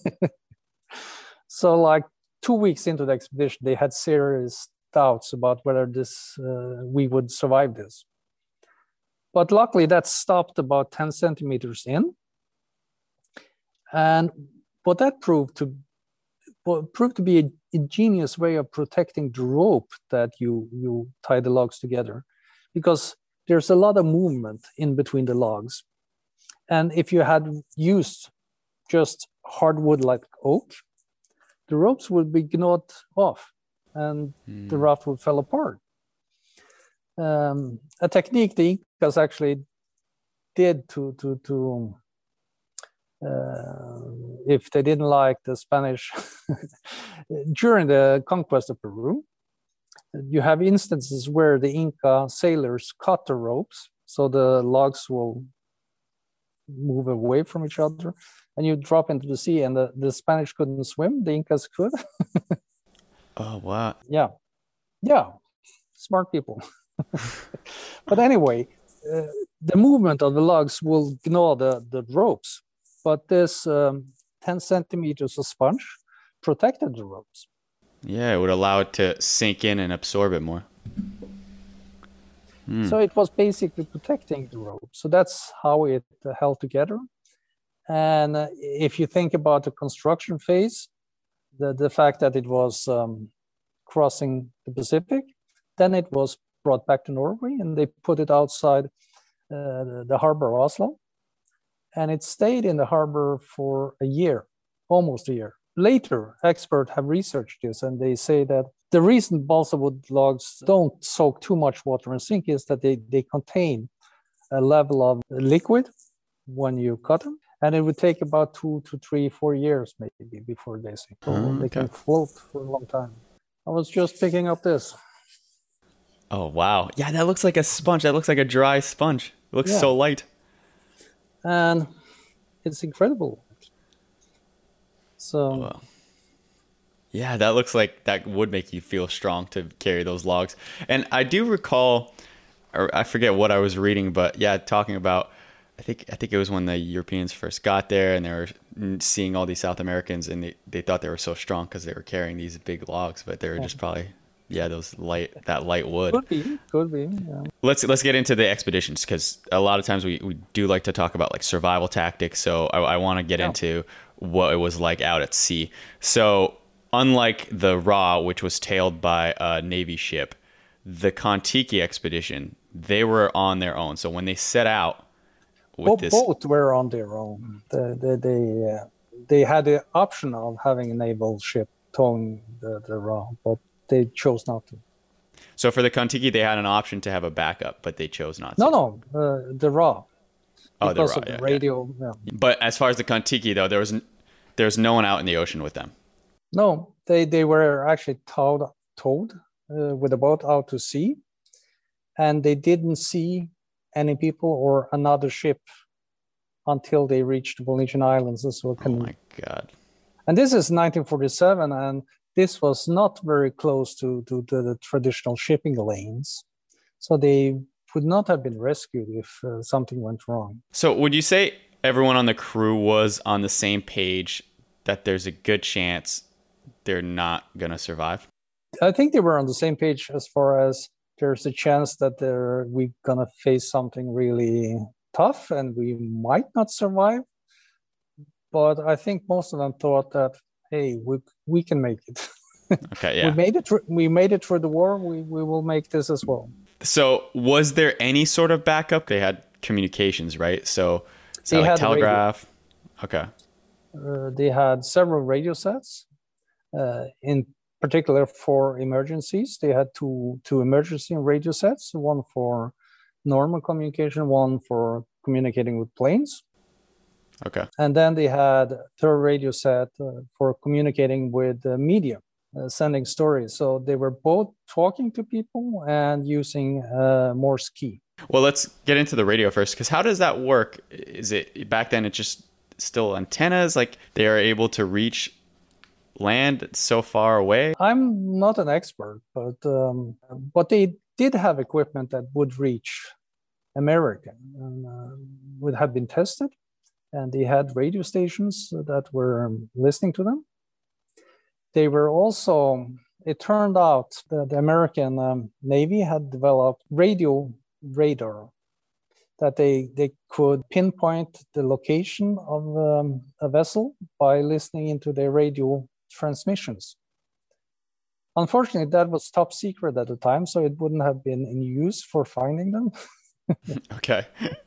So like 2 weeks into the expedition, they had serious doubts about whether we would survive this. But luckily that stopped about 10 centimeters in. And what that proved to be an ingenious way of protecting the rope that you tie the logs together, because there's a lot of movement in between the logs. And if you had used just hardwood like oak, the ropes would be gnawed off and the raft would fall apart. A technique the Incas actually did to if they didn't like the Spanish during the conquest of Peru, you have instances where the Inca sailors cut the ropes so the logs will move away from each other, and you drop into the sea, and the Spanish couldn't swim, the Incas could. Oh, wow. Yeah, smart people. But anyway, the movement of the logs will gnaw the ropes, but this 10 centimeters of sponge protected the ropes. Yeah, it would allow it to sink in and absorb it more. So it was basically protecting the rope. So that's how it held together. And if you think about the construction phase, the fact that it was crossing the Pacific, then it was brought back to Norway, and they put it outside the harbor of Oslo. And it stayed in the harbor for a year, almost a year. Later, experts have researched this, and they say that the reason balsa wood logs don't soak too much water and sink is that they contain a level of liquid when you cut them, and it would take about 2 to 3, 4 years maybe before they sink. So they can float for a long time. I was just picking up this. Oh, wow. Yeah, that looks like a sponge. That looks like a dry sponge. It looks so light. And it's incredible. So... Wow. Yeah, that looks like that would make you feel strong to carry those logs. And I do recall, or I forget what I was reading, but yeah, talking about, I think it was when the Europeans first got there and they were seeing all these South Americans, and they thought they were so strong because they were carrying these big logs, but they were just probably, that light wood. Could be. Yeah. Let's get into the expeditions, because a lot of times we do like to talk about like survival tactics. So I want to get into what it was like out at sea. So unlike the Ra, which was tailed by a Navy ship, the Kon-Tiki expedition, they were on their own. So when they set out with this... Both were on their own. They had the option of having a naval ship towing the Ra, but they chose not to. So for the Kon-Tiki, they had an option to have a backup, but they chose not to. No, the Ra. Oh, the Ra, of the radio. Yeah. But as far as the Kon-Tiki, though, there was no one out in the ocean with them. No, they were actually towed with a boat out to sea, and they didn't see any people or another ship until they reached the Polynesian Islands. Oh my God. And this is 1947, and this was not very close to the traditional shipping lanes. So they would not have been rescued if something went wrong. So would you say everyone on the crew was on the same page that there's a good chance they're not going to survive? I think they were on the same page as far as there's a chance that we're going to face something really tough and we might not survive. But I think most of them thought that, hey, we can make it. Okay, yeah. We made it through the war. We will make this as well. So was there any sort of backup? They had communications, right? So they had telegraph. Okay. They had several radio sets. In particular for emergencies, they had two emergency radio sets, one for normal communication, one for communicating with planes. Okay. And then they had a third radio set for communicating with media, sending stories. So they were both talking to people and using Morse key. Well, let's get into the radio first, because how does that work? Is it back then it's just still antennas, like they are able to reach land so far away? I'm not an expert, but they did have equipment that would reach America and would have been tested, and they had radio stations that were listening to them. They were also, it turned out that the American Navy had developed radio radar that they could pinpoint the location of a vessel by listening into their radio transmissions. Unfortunately, that was top secret at the time, so it wouldn't have been in use for finding them. Okay.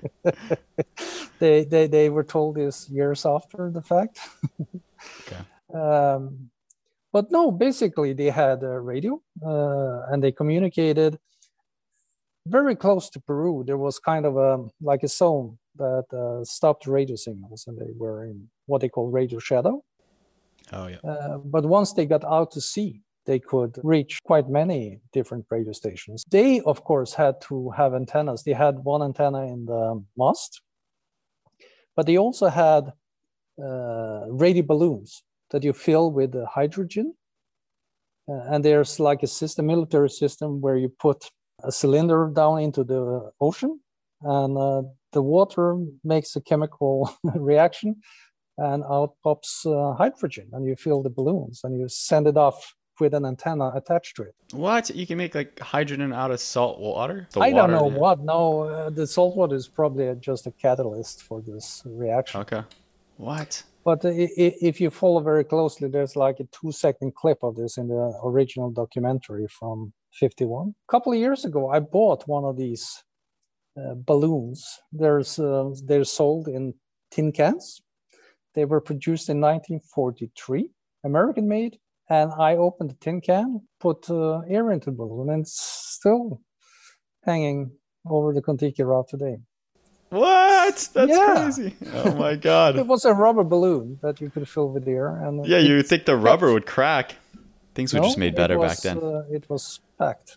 They were told this years after the fact. Okay. But no, basically they had a radio and they communicated very close to Peru. There was kind of like a zone that stopped radio signals, and they were in what they call radio shadow. Oh, yeah. But once they got out to sea, they could reach quite many different radio stations. They, of course, had to have antennas. They had one antenna in the mast, but they also had radio balloons that you fill with hydrogen. And there's like a system, military system, where you put a cylinder down into the ocean, and the water makes a chemical reaction, and out pops hydrogen, and you fill the balloons, and you send it off with an antenna attached to it. What? You can make like hydrogen out of salt water? I don't know what. No, the salt water is probably just a catalyst for this reaction. Okay. What? But if you follow very closely, there's like a 2-second clip of this in the original documentary from 1951. A couple of years ago, I bought one of these balloons. They're sold in tin cans. They were produced in 1943, American made. And I opened the tin can, put air into the balloon, and it's still hanging over the Kon-Tiki raft today. What? That's crazy. Oh my God. It was a rubber balloon that you could fill with air. And yeah, you would think the rubber would crack. Things were just made better back then. It was packed.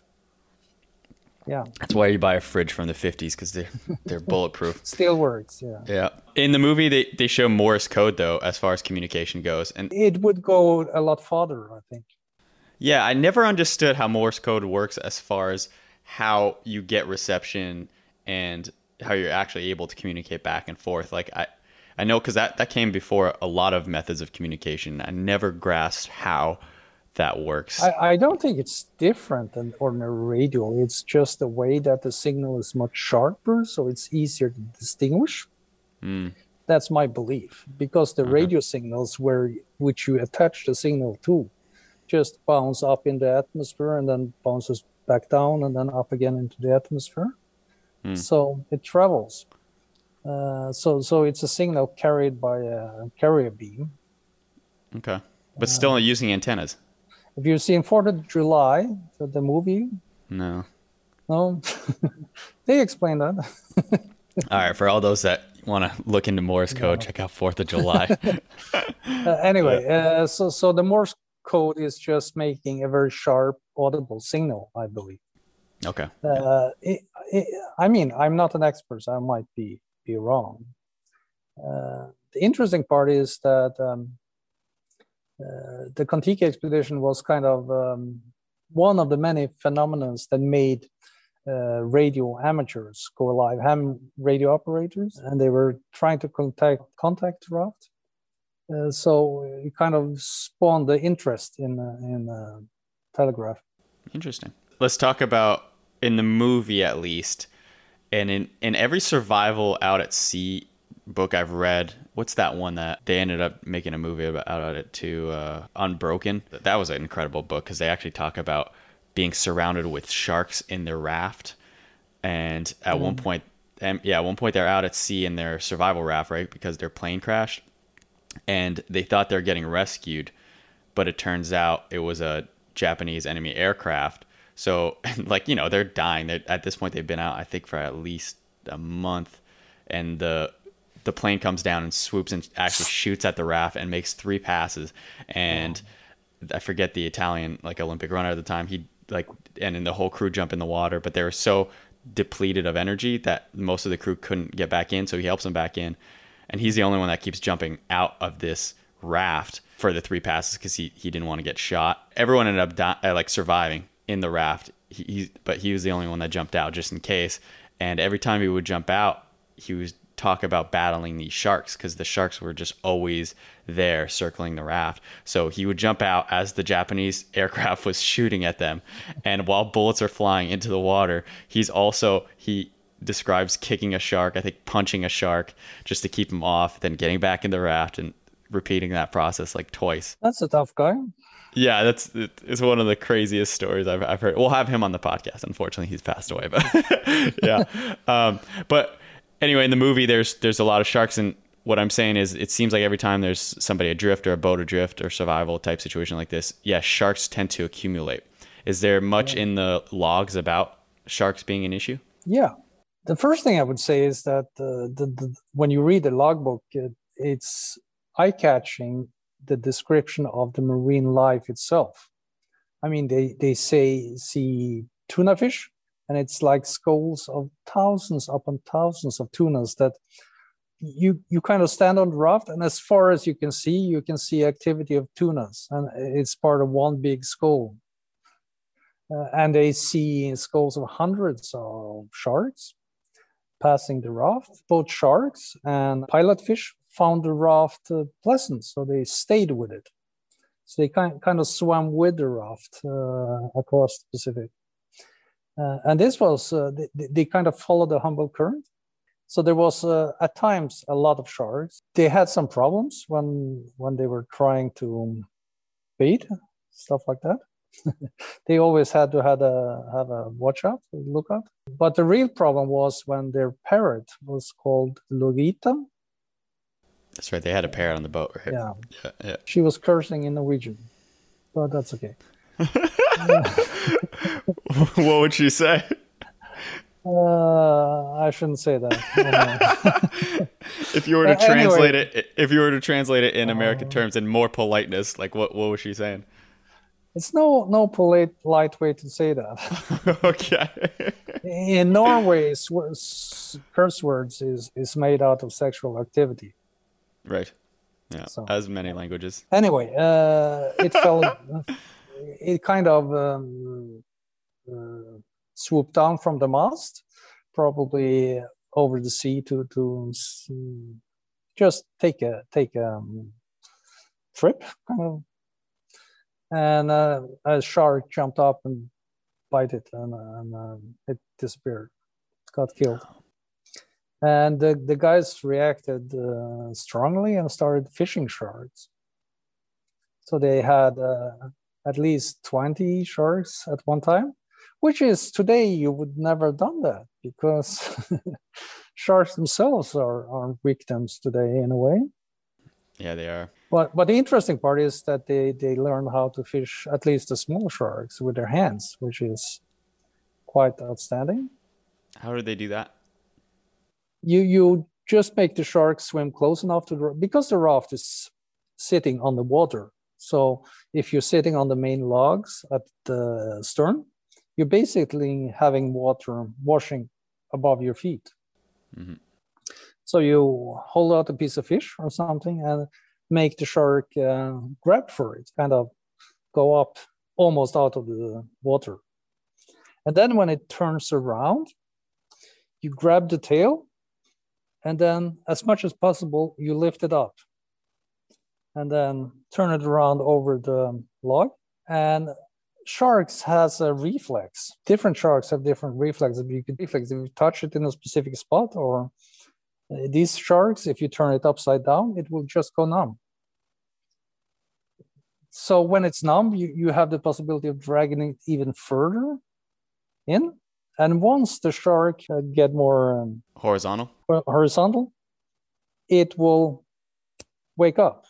Yeah. That's why you buy a fridge from the 50s, because they're bulletproof. Still works, yeah. Yeah. In the movie, they show Morse code, though, as far as communication goes. And it would go a lot farther, I think. Yeah, I never understood how Morse code works as far as how you get reception and how you're actually able to communicate back and forth. Like, I know, because that came before a lot of methods of communication. I never grasped how that works. I don't think it's different than ordinary radio. It's just the way that the signal is much sharper, so it's easier to distinguish. That's my belief, because the radio signals which you attach the signal to just bounce up in the atmosphere and then bounces back down and then up again into the atmosphere. So it travels. So it's a signal carried by a carrier beam. Okay. But still using antennas. Have you seen 4th of July, the movie? No. No? They explain that. All right, for all those that want to look into Morse code, check out 4th of July. Anyway, so the Morse code is just making a very sharp, audible signal, I believe. Okay. I mean, I'm not an expert, so I might be wrong. The interesting part is that the Kon-Tiki expedition was kind of one of the many phenomena that made radio amateurs go alive, ham radio operators, and they were trying to contact raft. So it kind of spawned the interest in telegraph. Interesting. Let's talk about, in the movie at least, and in every survival out at sea book I've read, what's that one that they ended up making a movie about out it too, Unbroken? That was an incredible book, because they actually talk about being surrounded with sharks in their raft, and at one point they're out at sea in their survival raft, right, because their plane crashed, and they thought they were getting rescued, but it turns out it was a Japanese enemy aircraft. So, like, you know, they're dying. At this point, they've been out, I think, for at least a month, and the plane comes down and swoops and actually shoots at the raft and makes 3 passes. And I forget the Italian, like, Olympic runner at the time. And then the whole crew jump in the water, but they were so depleted of energy that most of the crew couldn't get back in. So he helps them back in, and he's the only one that keeps jumping out of this raft for the 3 passes, because he didn't want to get shot. Everyone ended up surviving in the raft. But he was the only one that jumped out just in case. And every time he would jump out, he would talk about battling these sharks, because the sharks were just always there circling the raft. So he would jump out as the Japanese aircraft was shooting at them, and while bullets are flying into the water, he describes kicking a shark, I think punching a shark just to keep him off, then getting back in the raft and repeating that process like twice. That's a tough guy. Yeah, it's one of the craziest stories I've heard. We'll have him on the podcast. Unfortunately, he's passed away, but yeah. But anyway, in the movie, there's a lot of sharks, and what I'm saying is, it seems like every time there's somebody adrift or a boat adrift or survival type situation like this, sharks tend to accumulate. Is there much in the logs about sharks being an issue? Yeah. The first thing I would say is that when you read the logbook, it's eye-catching, the description of the marine life itself. I mean, they see tuna fish, and it's like skulls of thousands upon thousands of tunas that you kind of stand on the raft, and as far as you can see activity of tunas, and it's part of one big school. And they see skulls of hundreds of sharks passing the raft. Both sharks and pilotfish found the raft pleasant, so they stayed with it. So they kind of swam with the raft across the Pacific. And this was, they kind of followed the Humboldt Current. So there was, at times, a lot of sharks. They had some problems when they were trying to bait, stuff like that. They always had to have a watch out, look out. But the real problem was when their parrot was called Lurita. That's right. They had a parrot on the boat, right? Yeah. She was cursing in Norwegian, but that's okay. What would she say? I shouldn't say that. If you were to translate it in American terms in more politeness, like what was she saying? It's no polite way to say that. Okay. In Norway, curse words is made out of sexual activity. Right. Yeah. So, as many languages. Anyway, it kind of swooped down from the mast, probably over the sea to just take a trip, kind of. And a shark jumped up and bit it, and it disappeared. It got killed. And the guys reacted strongly and started fishing sharks. So they had at least 20 sharks at one time, which is today you would never have done that because sharks themselves are victims today in a way. Yeah, they are. But the interesting part is that they learn how to fish at least the small sharks with their hands, which is quite outstanding. How do they do that? You just make the shark swim close enough to because the raft is sitting on the water. So if you're sitting on the main logs at the stern, you're basically having water washing above your feet. Mm-hmm. So you hold out a piece of fish or something and make the shark grab for it, kind of go up almost out of the water. And then when it turns around, you grab the tail, and then as much as possible, you lift it up. And then turn it around over the log. And sharks has a reflex. Different sharks have different reflexes. If you touch it in a specific spot, or these sharks, if you turn it upside down, it will just go numb. So when it's numb, you have the possibility of dragging it even further in. And once the shark get more horizontal, it will wake up.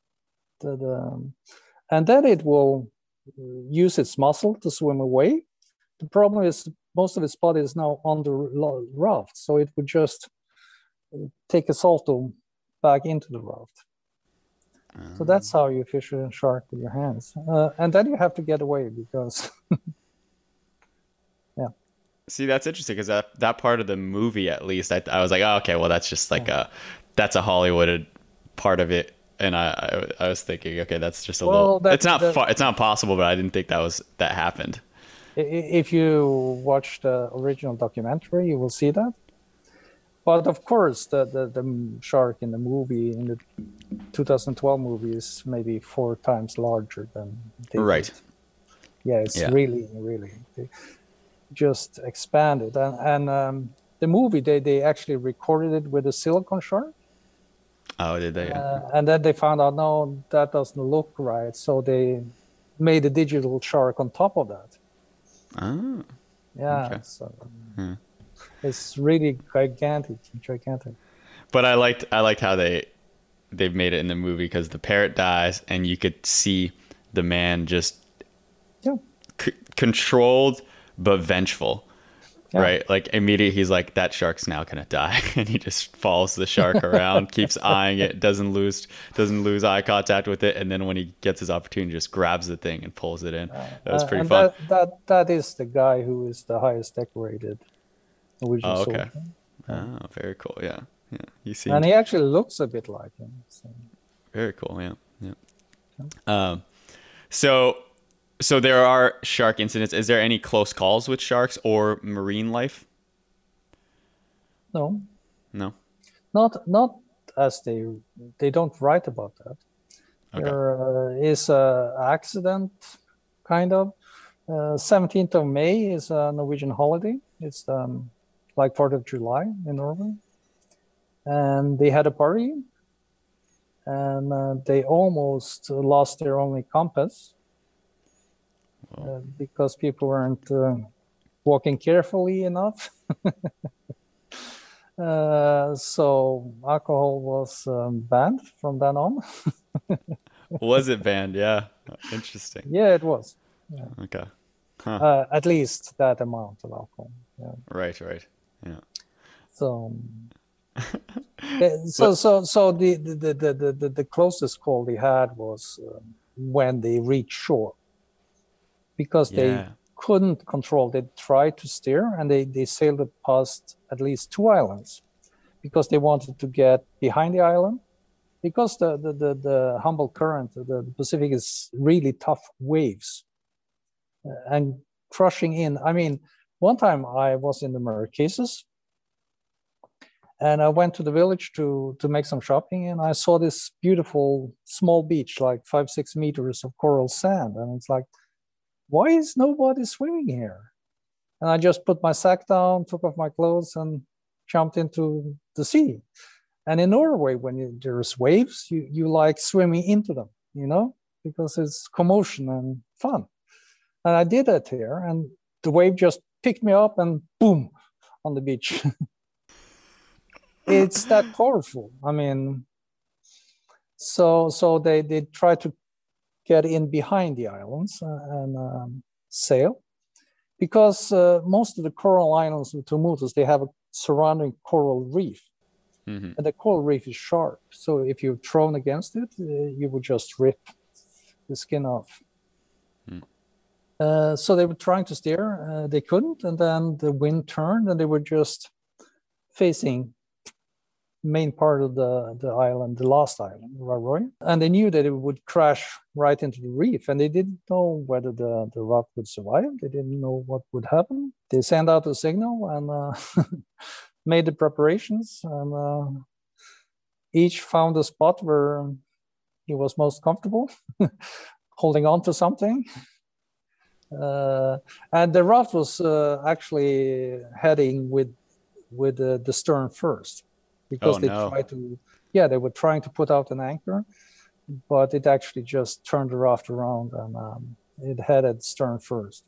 And then it will use its muscle to swim away. The problem is most of its body is now on the raft, so it would just take a salto back into the raft. So that's how you fish a shark with your hands. And then you have to get away because... yeah. See, that's interesting because that part of the movie, at least, I was like, oh, okay, well, that's just like that's a Hollywood part of it. And I was thinking, okay, that's just a little... It's not possible, but I didn't think that happened. If you watch the original documentary, you will see that. But of course, the shark in the movie, in the 2012 movie, is maybe 4 times larger than they right. did. Yeah, it's really, really just expanded. And the movie, they actually recorded it with a silicone shark. Oh, did they? And then they found out, no, that doesn't look right. So they made a digital shark on top of that. Oh. Yeah. Okay. So it's really gigantic. But I liked how they've made it in the movie because the parrot dies and you could see the man just controlled but vengeful. Yeah. Right, like immediately he's like, that shark's now gonna die, and he just follows the shark around, keeps eyeing it, doesn't lose eye contact with it, and then when he gets his opportunity, just grabs the thing and pulls it in. That was pretty fun. That is the guy who is the highest decorated Norwegian soldier. Oh, very cool. Yeah. You see. And he actually looks a bit like him. So. Very cool. Yeah. So there are shark incidents. Is there any close calls with sharks or marine life? No, No. not as they don't write about that. Okay. There is a accident, kind of. 17th of May is a Norwegian holiday. It's like 4th of July in Norway. And they had a party, and they almost lost their only compass because people weren't walking carefully enough. So alcohol was banned from then on. Was it banned? Yeah. Interesting. Yeah, it was. Yeah. Okay. At least that amount of alcohol. Yeah. Right. Yeah. So, so the closest call they had was when they reached shore, because they couldn't control. They tried to steer, and they sailed past at least 2 islands because they wanted to get behind the island, because the Humboldt Current, the Pacific, is really tough waves and crushing in. I mean, one time I was in the Marquesas, and I went to the village to make some shopping, and I saw this beautiful small beach, like 5-6 meters of coral sand, and it's like, why is nobody swimming here? And I just put my sack down, took off my clothes, and jumped into the sea. And in Norway, when there's waves, you like swimming into them, because it's commotion and fun. And I did that here, and the wave just picked me up and boom, on the beach. It's that powerful. I mean, so they try to get in behind the islands and sail, because most of the coral islands with Tuamotus, they have a surrounding coral reef. Mm-hmm. And the coral reef is sharp. So if you're thrown against it, you would just rip the skin off. So they were trying to steer, they couldn't, and then the wind turned, and they were just facing main part of the island, the last island, Raroy, and they knew that it would crash right into the reef, and they didn't know whether the raft would survive. They didn't know what would happen. They sent out a signal and made the preparations, and each found a spot where he was most comfortable, holding on to something. And the raft was actually heading with the stern first, because they were trying to put out an anchor, but it actually just turned the raft around, and it headed stern first.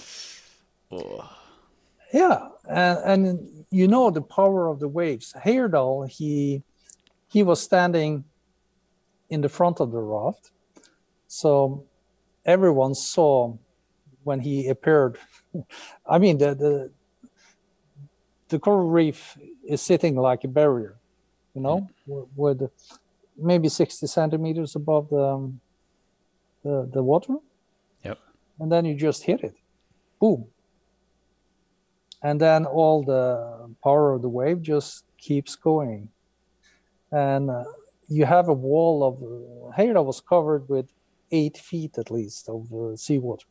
Oh. Yeah, and the power of the waves. Heyerdahl, he was standing in the front of the raft, so everyone saw when he appeared. I mean, the coral reef is sitting like a barrier, with maybe 60 centimeters above the water. Yep. And then you just hit it, boom. And then all the power of the wave just keeps going. And you have a wall of, Heyerdahl was covered with 8 feet at least of seawater.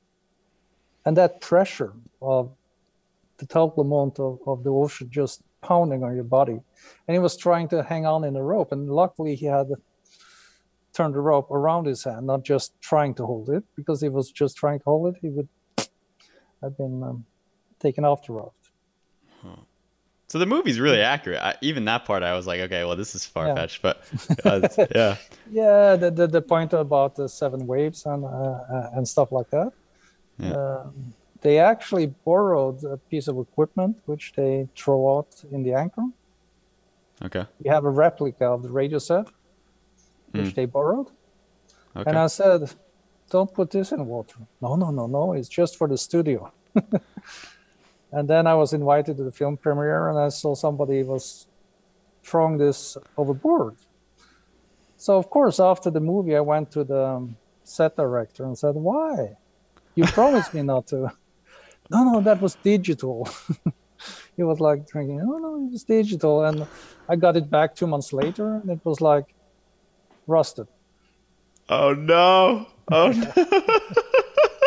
And that pressure of the total amount of the ocean just pounding on your body. And he was trying to hang on in the rope. And luckily he had turned the rope around his hand, not just trying to hold it, because if he was just trying to hold it, he would have been taken off the raft. Huh. So the movie's really accurate. Even that part, I was like, okay, well, this is far-fetched, but yeah. Yeah, the point about the 7 waves and stuff like that. Yeah. They actually borrowed a piece of equipment which they throw out in the anchor. Okay. We have a replica of the radio set, which they borrowed. Okay. And I said, don't put this in water. No, it's just for the studio. And then I was invited to the film premiere, and I saw somebody was throwing this overboard. So, of course, after the movie, I went to the set director and said, why? You promised me not to. No, that was digital. He was like drinking, oh no, it's digital. And I got it back 2 months later and it was like rusted. Oh no. Oh no.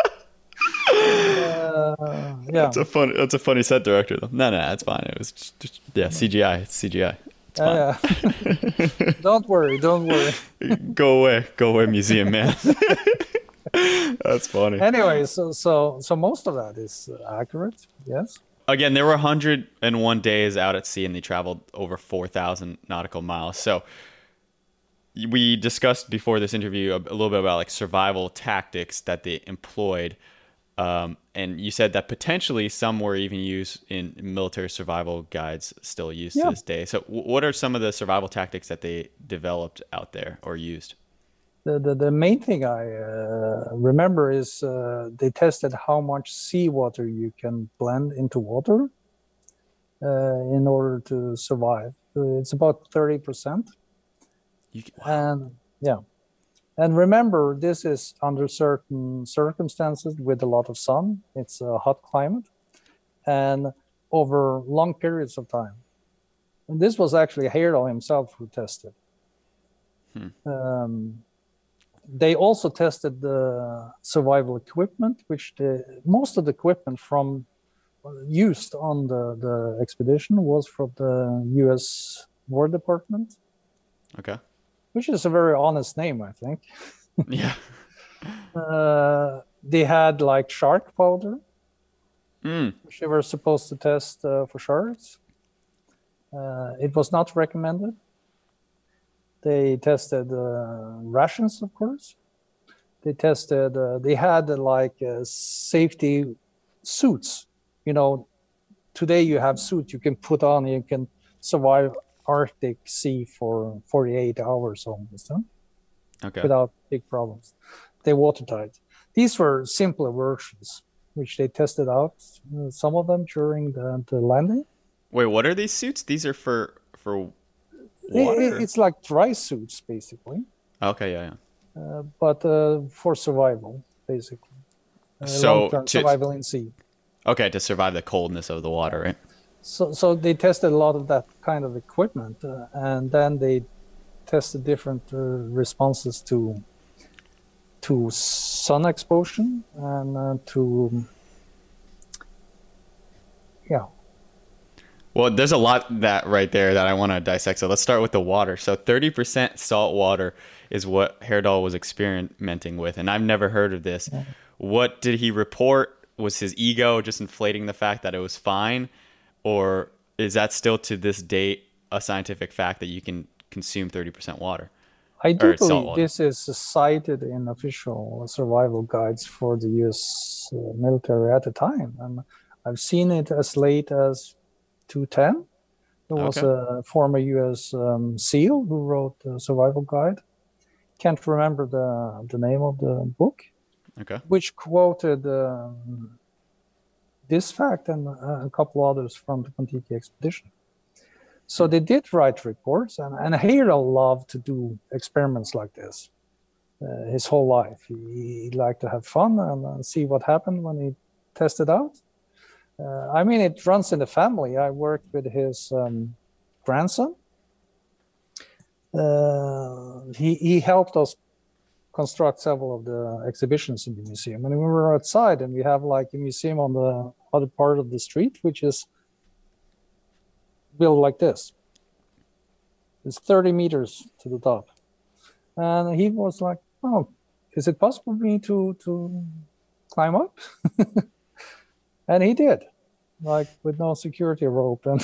Yeah. That's a funny set director though. No, it's fine. It was just yeah, CGI. It's CGI. It's fine. Don't worry. Go away, museum man. That's funny. Anyway, so most of that is accurate. Yes. Again, there were 101 days out at sea, and they traveled over 4,000 nautical miles. So we discussed before this interview a little bit about like survival tactics that they employed. And you said that potentially some were even used in military survival guides, still used to this day. So what are some of the survival tactics that they developed out there or used? The main thing I remember is they tested how much seawater you can blend into water in order to survive. It's about 30%. And yeah. And remember, this is under certain circumstances with a lot of sun. It's a hot climate and over long periods of time. And this was actually Heyerdahl himself who tested. They also tested the survival equipment, which most of the equipment from used on the expedition was from the U.S. War Department. Okay. Which is a very honest name, I think. Yeah. They had like shark powder, which they were supposed to test for sharks. It was not recommended. They tested rations, of course. They tested, they had like safety suits. You know, today you have suits you can put on, you can survive Arctic Sea for 48 hours almost, without big problems. They're watertight. These were simpler versions, which they tested out, some of them during the landing. Wait, what are these suits? These are for water? It's like dry suits, basically. Okay, yeah. But for survival, basically. So long-term survival in sea. Okay, to survive the coldness of the water, right? So they tested a lot of that kind of equipment, and then they tested different responses to sun exposure and to Well, there's a lot that right there that I want to dissect. So let's start with the water. So 30% salt water is what Heyerdahl was experimenting with, and I've never heard of this. Yeah. What did he report? Was his ego just inflating the fact that it was fine? Or is that still to this date a scientific fact that you can consume 30% water? I do believe this is cited in official survival guides for the U.S. military at the time. And I've seen it as late as 2010. There was a former U.S. SEAL who wrote the survival guide. Can't remember the name of the book, which quoted this fact and a couple others from the Kon-Tiki expedition. So they did write reports, and Heyerdahl loved to do experiments like this his whole life. He liked to have fun and see what happened when he tested out. I mean, it runs in the family. I worked with his grandson. He helped us construct several of the exhibitions in the museum. And we were outside, and we have like a museum on the other part of the street, which is built like this. It's 30 meters to the top. And he was like, oh, is it possible for me to climb up? And he did, like with no security rope. And,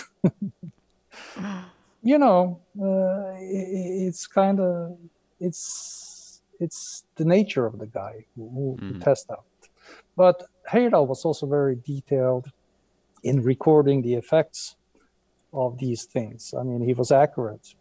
you know, it's kind of, it's the nature of the guy who tests out. But Heyerdahl was also very detailed in recording the effects of these things. I mean, he was accurate.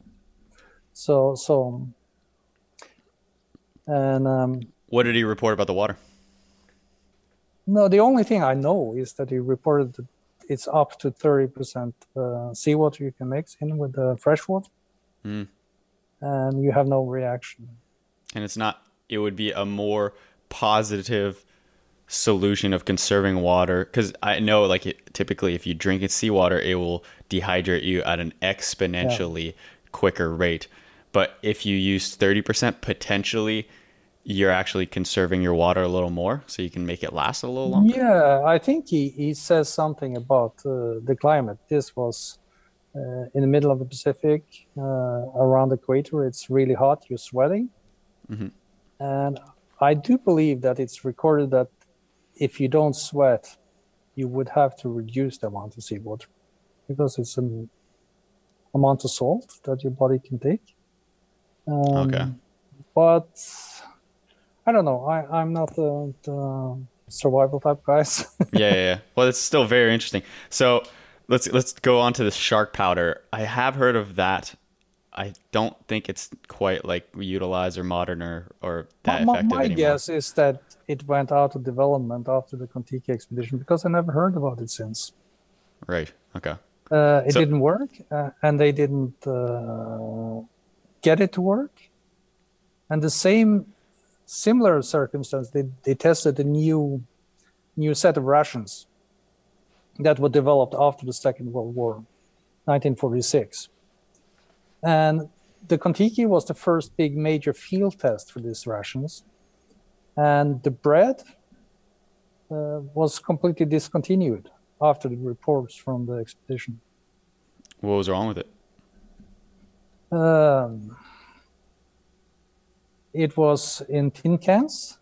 And what did he report about the water? No, the only thing I know is that he reported that it's up to 30% seawater you can mix in with the fresh water, and you have no reaction. And it's not. It would be a more positive solution of conserving water? Because I know, like, typically if you drink seawater, it will dehydrate you at an exponentially quicker rate. But if you use 30%, potentially you're actually conserving your water a little more, so you can make it last a little longer. Yeah, I think he says something about the climate. This was in the middle of the Pacific, around the equator. It's really hot, you're sweating. And I do believe that it's recorded that if you don't sweat, you would have to reduce the amount of seawater because it's an amount of salt that your body can take. Okay. But I don't know. I'm not the survival type guys. Yeah. Well, it's still very interesting. So let's go on to the shark powder. I have heard of that. I don't think it's quite like utilized or modern or that effective My anymore. guess is that it went out of development after the Kon-Tiki expedition because I never heard about it since. Right. Okay. It didn't work, and they didn't get it to work. And the similar circumstance, they tested a new set of rations that were developed after the Second World War, 1946. And the Kon-Tiki was the first big major field test for these rations. And the bread was completely discontinued after the reports from the expedition. What was wrong with it? It was in tin cans.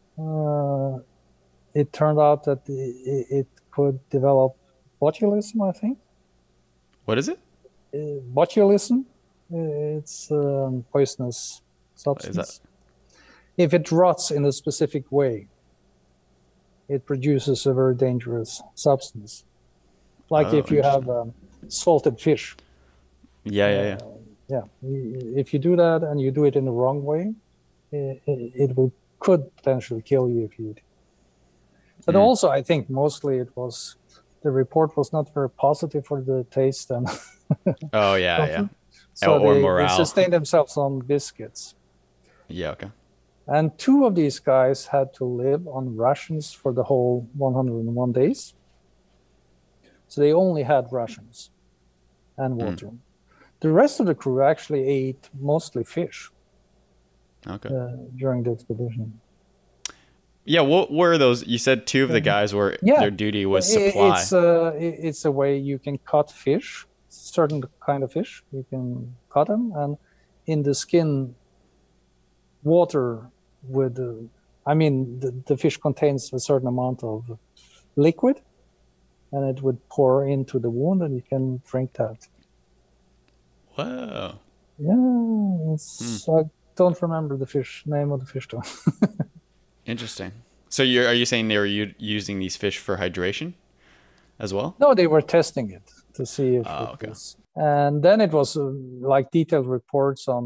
It turned out that it could develop botulism, I think. What is it? Botulism. It's poisonous substance. If it rots in a specific way, it produces a very dangerous substance. Like if you have salted fish. Yeah. If you do that and you do it in the wrong way, it could potentially kill you if you eat it. But also, I think mostly the report was not very positive for the taste and. Oh yeah. So or they morale. sustained themselves on biscuits. Yeah. Okay. And two of these guys had to live on rations for the whole 101 days. So they only had rations and water. The rest of the crew actually ate mostly fish. Okay. During the expedition. Yeah, what were those? You said two of the guys were their duty was supply. It's a way you can cut fish, certain kind of fish. You can cut them, and in the skin, water with, the fish contains a certain amount of liquid, and it would pour into the wound, and you can drink that. Wow. Yeah, I don't remember the name of the fish though. Interesting. So are you saying they were using these fish for hydration as well? No, they were testing it to see if it was. And then it was like detailed reports on,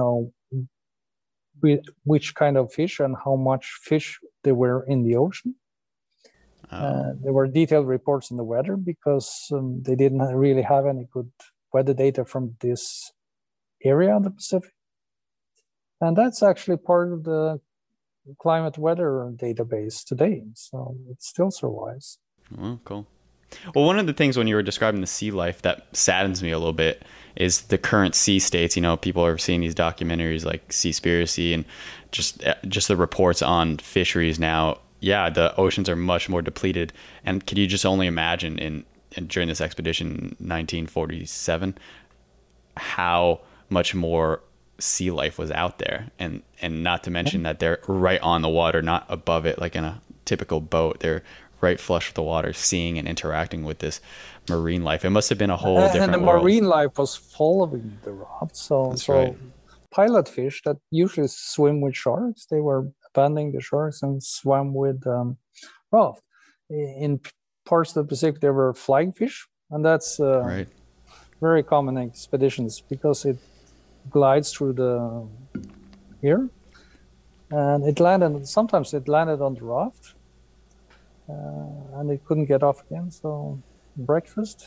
which kind of fish and how much fish there were in the ocean. There were detailed reports on the weather because they didn't really have any good weather data from this area of the Pacific. And that's actually part of the climate weather database today. So it still survives. Oh, cool. Well, one of the things when you were describing the sea life that saddens me a little bit is the current sea states. People are seeing these documentaries like Seaspiracy and just the reports on fisheries now. Yeah, the oceans are much more depleted. And could you just only imagine during this expedition in 1947 how much more sea life was out there, and not to mention that they're right on the water, not above it like in a typical boat. They're right flush with the water, seeing and interacting with this marine life. It must have been a whole different world. And the marine life was following the raft. So right. Pilot fish that usually swim with sharks, they were abandoning the sharks and swam with raft. In parts of the Pacific, there were flying fish, and that's right. very common in expeditions because it glides through the air, and sometimes it landed on the raft, and it couldn't get off again. So breakfast.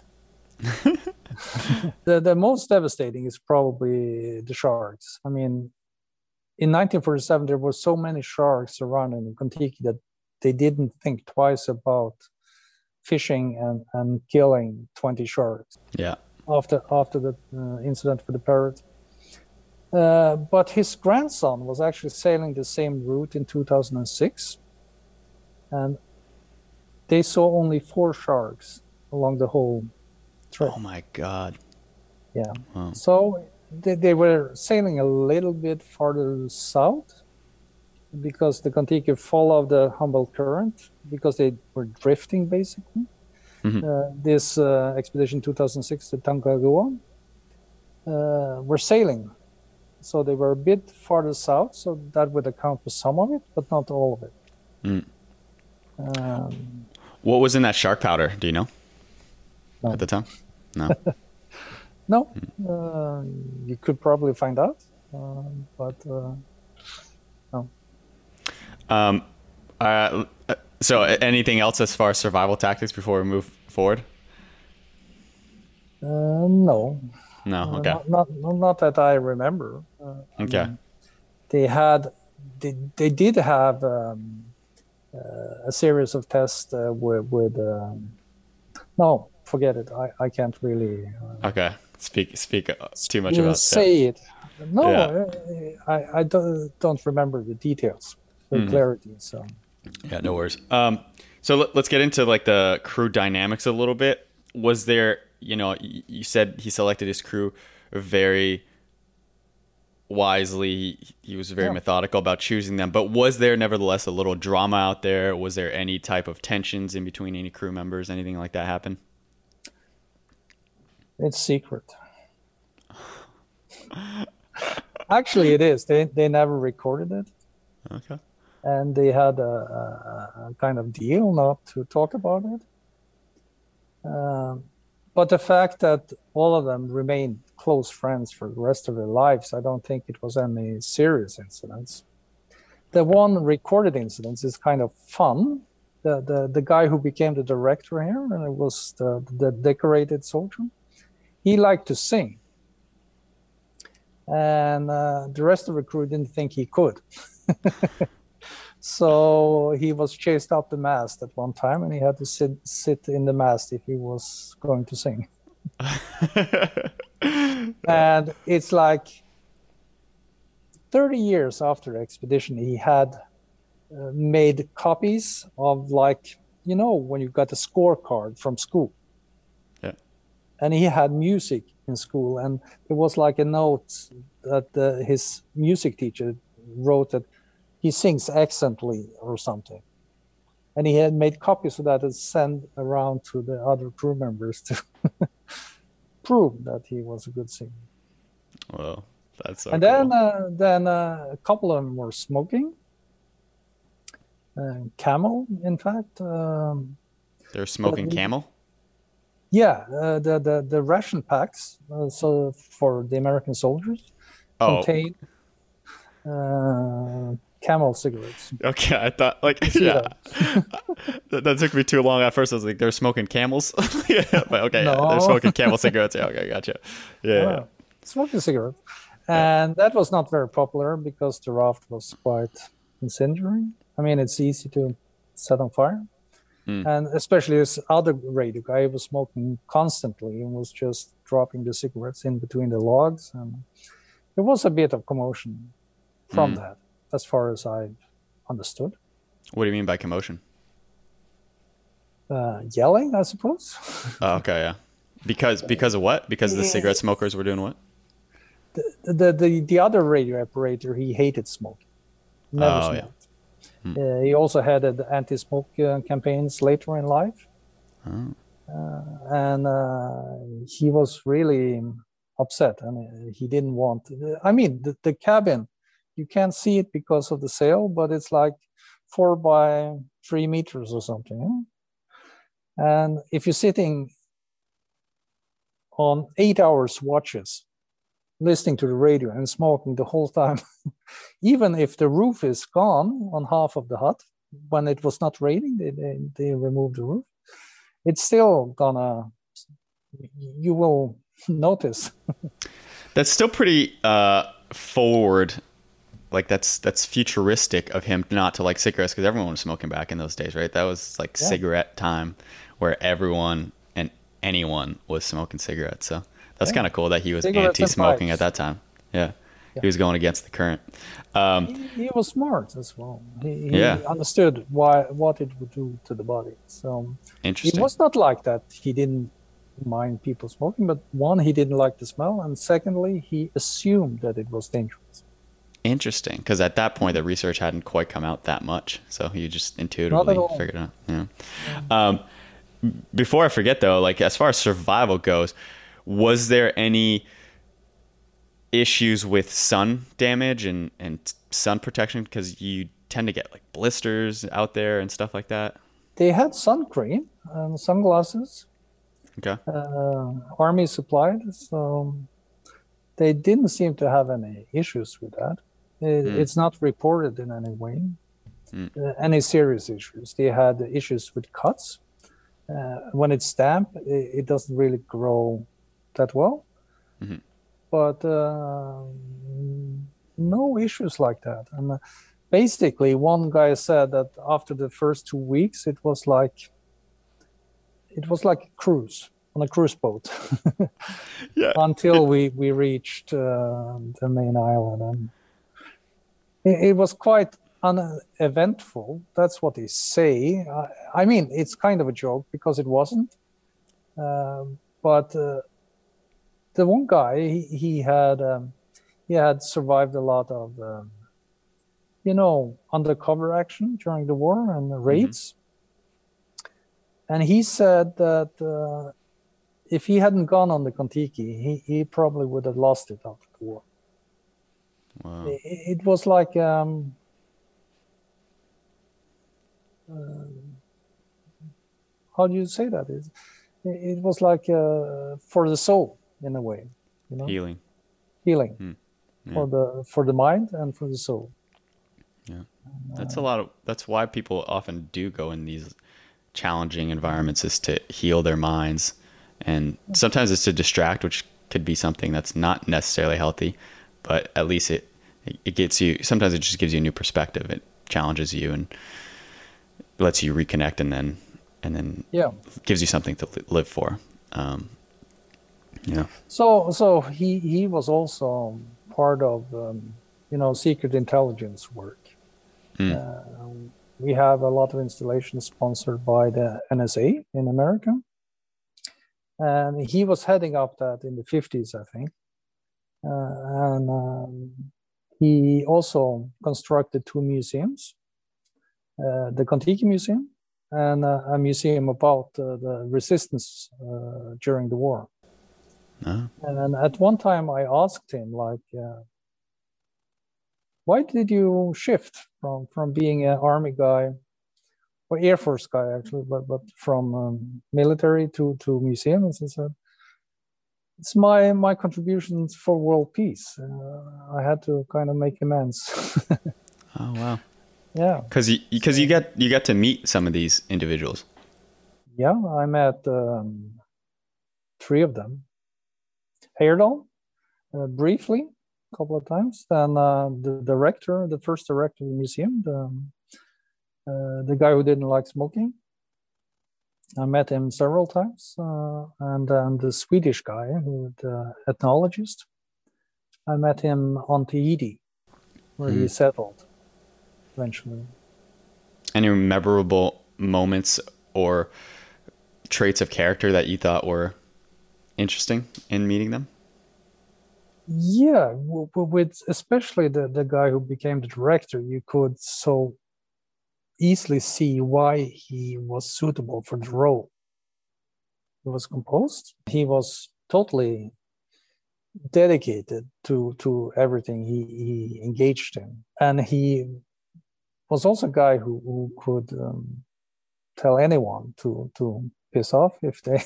The most devastating is probably the sharks. In 1947 there were so many sharks around in Kon-Tiki that they didn't think twice about fishing and killing 20 sharks Yeah. after the incident with the parrot. But his grandson was actually sailing the same route in 2006, and they saw only 4 sharks along the whole trip. Oh my God. Yeah. Wow. So they were sailing a little bit farther south because the Kon-Tiki followed the Humboldt Current because they were drifting basically. This expedition 2006 to Tangagua were sailing. So they were a bit farther south, so that would account for some of it, but not all of it. What was in that shark powder? Do you know? No. At the time? No. No, you could probably find out, but no. So anything else as far as survival tactics before we move forward? No. No. Okay. Not that I remember. Okay. They did have a series of tests with no, forget it. I can't really Okay. Speak too much about say it. No, Yeah. I don't remember the details with clarity. So Yeah, no worries. So let's get into like the crew dynamics a little bit. Was there, you said he selected his crew very wisely. He was very methodical about choosing them, but was there nevertheless a little drama out there? Was there any type of tensions in between any crew members? Anything like that happen? it's secret. Actually, it is. They never recorded it. Okay. And they had a kind of deal not to talk about it. But the fact that all of them remained close friends for the rest of their lives, I don't think it was any serious incidents. The one recorded incident is kind of fun. The guy who became the director here, and it was the decorated soldier, he liked to sing. And the rest of the crew didn't think he could. So he was chased up the mast at one time, and he had to sit in the mast if he was going to sing. And it's like 30 years after the expedition, he had made copies of, like, when you got a scorecard from school. Yeah. And he had music in school, and there was like a note that his music teacher wrote that he sings excellently or something, and he had made copies of that and sent around to the other crew members to prove that he was a good singer. Well, that's so and cool. then a couple of them were smoking. Camel, in fact. They're smoking Camel? Yeah, the ration packs, so for the American soldiers, contain Camel cigarettes. Okay, I thought that took me too long at first. I was like, they're smoking Camels. Yeah, but okay, No. they're smoking Camel cigarettes. Yeah, okay, gotcha. Yeah. Smoking cigarettes. And that was not very popular because the raft was quite incendiary. I mean, it's easy to set on fire. And especially this other radio guy was smoking constantly and was just dropping the cigarettes in between the logs. And there was a bit of commotion from that, as far as I understood. What do you mean by commotion? Yelling, I suppose. Oh, okay, yeah. Because of what? Because the cigarette smokers were doing what? The other radio operator, he hated smoking. Never smoked. Yeah. He also had anti-smoke campaigns later in life. And he was really upset. I mean, he didn't want... I mean, the cabin, you can't see it because of the sail, but it's like 4 by 3 meters or something. And if you're sitting on 8 hours watches, listening to the radio and smoking the whole time, even if the roof is gone on half of the hut, when it was not raining, they removed the roof, it's still you will notice. That's still pretty forward like that's futuristic of him not to like cigarettes, because everyone was smoking back in those days, right? That was like cigarette time where everyone and anyone was smoking cigarettes. So that's kind of cool that he was Cigarettes and anti-smoking pipes. at that time. Yeah. He was going against the current. He was smart as well. He Yeah. understood what it would do to the body. So Interesting. it was not like that. He didn't mind people smoking, but one, he didn't like the smell, and secondly, he assumed that it was dangerous. Interesting, because at that point the research hadn't quite come out that much, so you just intuitively all. figured it out. Yeah. Before I forget though, like as far as survival goes, was there any issues with sun damage and sun protection? Because you tend to get like blisters out there and stuff like that. They had sun cream and sunglasses. Okay. Army supplied, so they didn't seem to have any issues with that. It's not reported in any way, any serious issues. They had issues with cuts. When it's damp, it doesn't really grow that well. But no issues like that. And basically, one guy said that after the first 2 weeks, it was like a cruise on a cruise boat. Yeah. Until we reached the main island, and it was quite uneventful. That's what they say. I mean, it's kind of a joke because it wasn't. But the one guy, he had survived a lot of undercover action during the war and raids. And he said that if he hadn't gone on the Kon-Tiki, he probably would have lost it after the war. Wow. It was like how do you say that? It was like for the soul in a way, Healing. healing for the mind and for the soul. Yeah, that's why people often do go in these challenging environments, is to heal their minds, and sometimes it's to distract, which could be something that's not necessarily healthy, but at least it gets you. Sometimes it just gives you a new perspective. It challenges you and lets you reconnect, and then gives you something to live for. So he was also part of secret intelligence work. We have a lot of installations sponsored by the NSA in America, and he was heading up that in the 50s, I think. And he also constructed 2 museums, the Kon-Tiki Museum and a museum about the resistance during the war. And at one time I asked him, like, why did you shift from being an army guy, or Air Force guy actually, but from military to museums? He said, it's my contributions for world peace. I had to kind of make amends. Oh wow! Yeah, because you get to meet some of these individuals. Yeah, I met 3 of them. Heyerdahl, briefly, a couple of times. Then the first director of the museum, the guy who didn't like smoking. I met him several times. And then the Swedish guy, the ethnologist, I met him on Tahiti, where he settled eventually. Any memorable moments or traits of character that you thought were interesting in meeting them? Yeah, with especially the guy who became the director, you could so easily see why he was suitable for the role. He was composed. He was totally dedicated to everything he engaged in, and he was also a guy who could tell anyone to piss off if they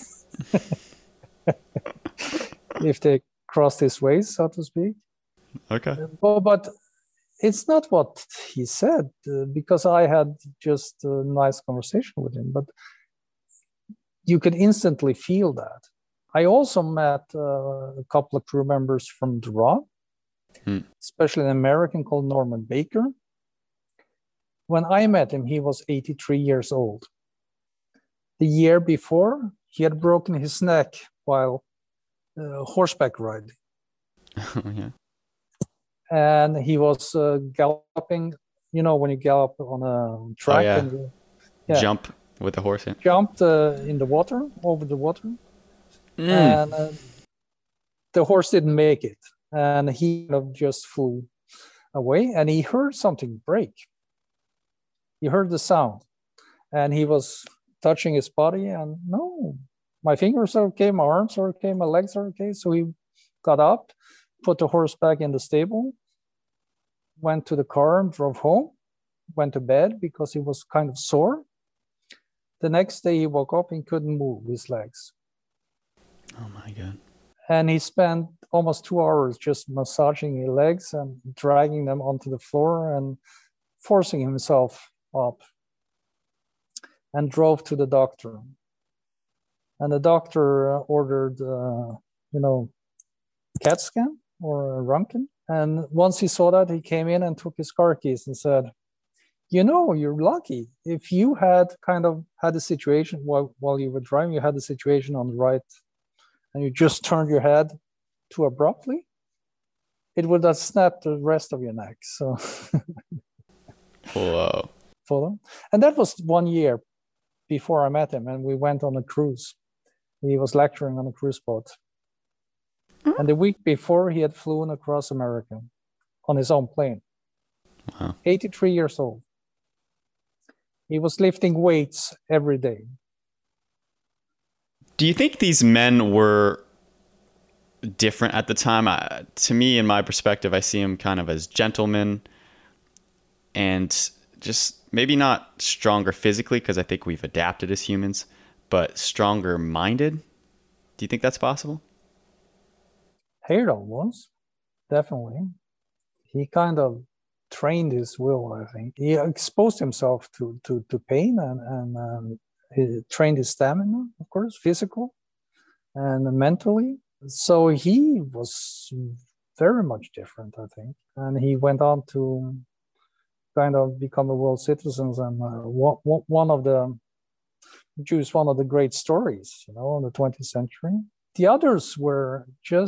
if they crossed his ways, so to speak. Okay. But it's not what he said, because I had just a nice conversation with him, but you could instantly feel that. I also met a couple of crew members from Dra, especially an American called Norman Baker. When I met him, he was 83 years old. The year before, he had broken his neck while horseback riding. Yeah. And he was galloping, when you gallop on a track. yeah. And Jump with the horse. Yeah. Jumped in the water, over the water. And the horse didn't make it. And he just flew away. And he heard something break. He heard the sound. And he was touching his body. And no, my fingers are okay, my arms are okay, my legs are okay. So he got up, put the horse back in the stable, went to the car and drove home, went to bed because he was kind of sore. The next day he woke up and couldn't move his legs. Oh my God. And he spent almost 2 hours just massaging his legs and dragging them onto the floor and forcing himself up, and drove to the doctor. And the doctor ordered, CAT scan or a Röntgen. And once he saw that, he came in and took his car keys and said, you're lucky. If you had had a situation while you were driving, you had a situation on the right, and you just turned your head too abruptly, it would have snapped the rest of your neck. So, Whoa. And that was 1 year before I met him, and we went on a cruise. He was lecturing on a cruise boat. And the week before, he had flown across America on his own plane. Wow. 83 years old. He was lifting weights every day. Do you think these men were different at the time? To me, in my perspective, I see them kind of as gentlemen and just maybe not stronger physically, because I think we've adapted as humans, but stronger minded. Do you think that's possible? Heyerdahl was, definitely. He kind of trained his will, I think. He exposed himself to pain and he trained his stamina, of course, physical and mentally. So he was very much different, I think. And he went on to kind of become a world citizen, and one of the great stories, in the 20th century. The others were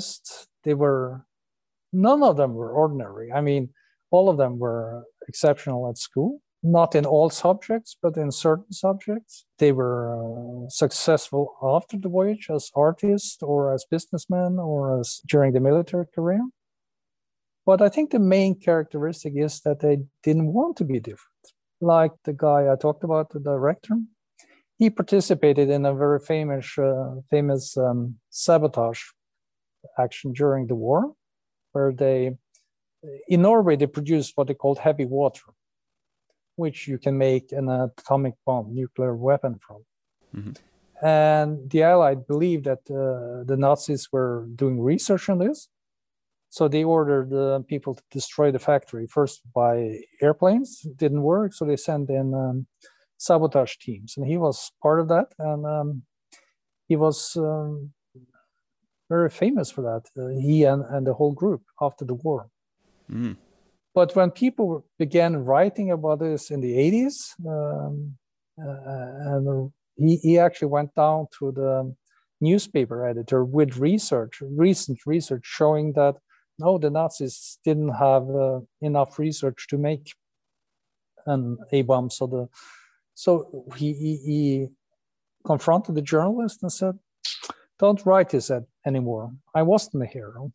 none of them were ordinary. I mean, all of them were exceptional at school, not in all subjects, but in certain subjects. They were successful after the voyage as artists or as businessmen or as during the military career. But I think the main characteristic is that they didn't want to be different. Like the guy I talked about, the director, he participated in a very famous sabotage action during the war, where in Norway, they produced what they called heavy water, which you can make an atomic bomb, nuclear weapon from. Mm-hmm. And the Allies believed that the Nazis were doing research on this. So they ordered people to destroy the factory, first by airplanes. It didn't work, so they sent in sabotage teams. And he was part of that. And he was very famous for that, he and the whole group after the war. Mm. But when people began writing about this in the 80s, and he actually went down to the newspaper editor with recent research showing that no, the Nazis didn't have enough research to make an A-bomb. So he confronted the journalist and said, "Don't write this anymore. I wasn't a hero."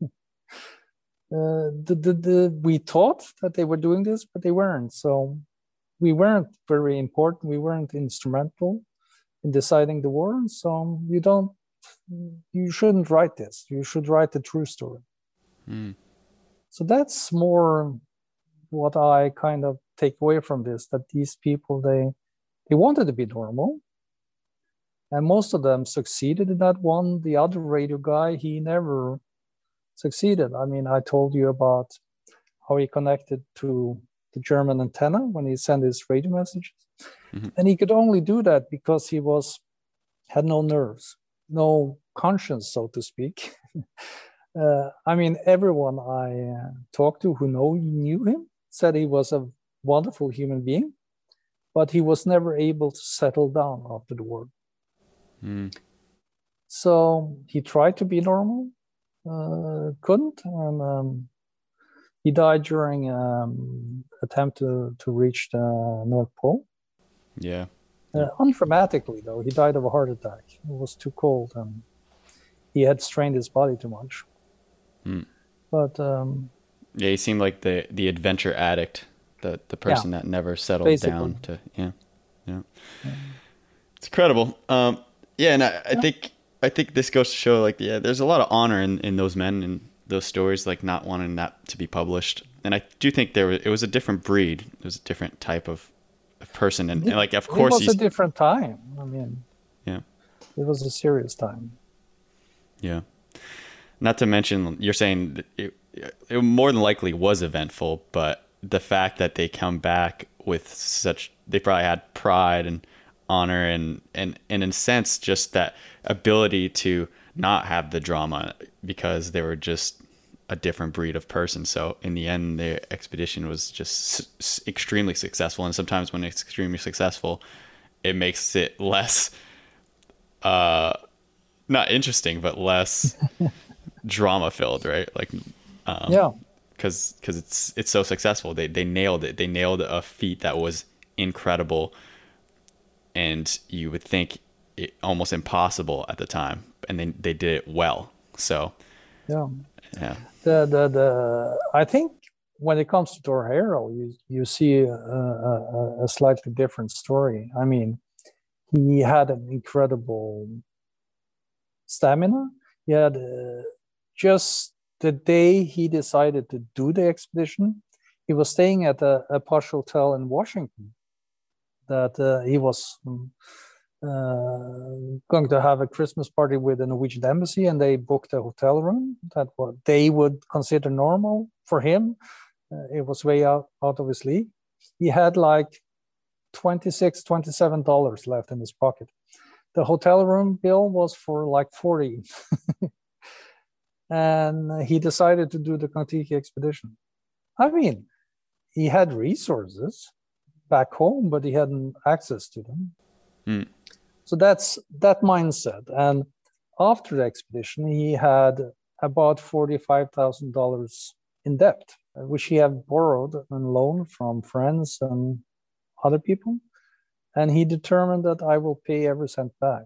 We thought that they were doing this, but they weren't. So we weren't very important. We weren't instrumental in deciding the war. So you shouldn't write this. You should write the true story. Mm. So that's more what I kind of take away from this, that these people, they wanted to be normal. And most of them succeeded in that one. The other radio guy, he never succeeded. I mean, I told you about how he connected to the German antenna when he sent his radio messages. Mm-hmm. And he could only do that because he had no nerves, no conscience, so to speak. I mean, everyone I talked to who knew him said he was a wonderful human being, but he was never able to settle down after the war. So he tried to be normal, couldn't, and he died during attempt to reach the North Pole. Yeah. Undramatically, though, he died of a heart attack. It was too cold, and he had strained his body too much. But yeah, he seemed like the adventure addict, the person that never settled down to yeah. It's incredible. Yeah, and I think this goes to show, like, there's a lot of honor in those men and those stories, like not wanting that to be published. And I do think it was a different breed. It was a different type of person, and like, of course, it was a different time. I mean, yeah, it was a serious time. Yeah. Not to mention, you're saying that it more than likely was eventful, but the fact that they come back with they probably had pride and honor and in a sense, just that ability to not have the drama because they were just a different breed of person. So in the end, the expedition was just extremely successful. And sometimes when it's extremely successful, it makes it less, not interesting, but less drama filled, right? Like, because it's so successful. They nailed it. They nailed a feat that was incredible, and you would think it almost impossible at the time, and they did it well. So yeah. The I think when it comes to Thor Heyerdahl, you see a slightly different story. I mean, he had an incredible stamina. He had just the day he decided to do the expedition, he was staying at a posh hotel in Washington that he was going to have a Christmas party with the Norwegian embassy, and they booked a hotel room that what they would consider normal for him. It was way out of his league. He had like $26, $27 left in his pocket. The hotel room bill was for like 40. And he decided to do the Kon-Tiki expedition. I mean, he had resources back home, but he hadn't access to them. So that's that mindset. And after the expedition, he had about $45,000 in debt, which he had borrowed and loaned from friends and other people. And he determined that I will pay every cent back.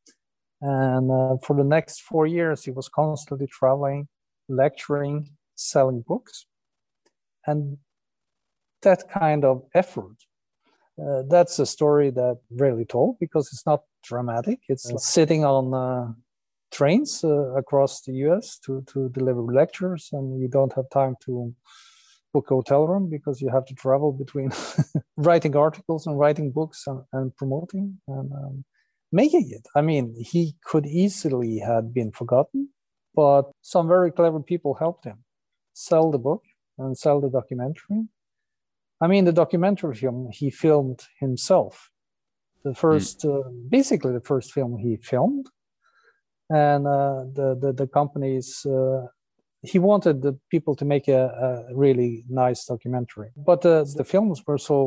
And for the next 4 years, he was constantly traveling, lecturing, selling books. And that kind of effort, that's a story that rarely told because it's not dramatic. It's sitting on trains across the US to deliver lectures, and you don't have time to book a hotel room because you have to travel between writing articles and writing books and promoting and making it. I mean, he could easily have been forgotten, but some very clever people helped him sell the book and sell the documentary. I mean, the documentary film he filmed himself. The first, basically the first film he filmed. And the companies, he wanted the people to make a really nice documentary. But the films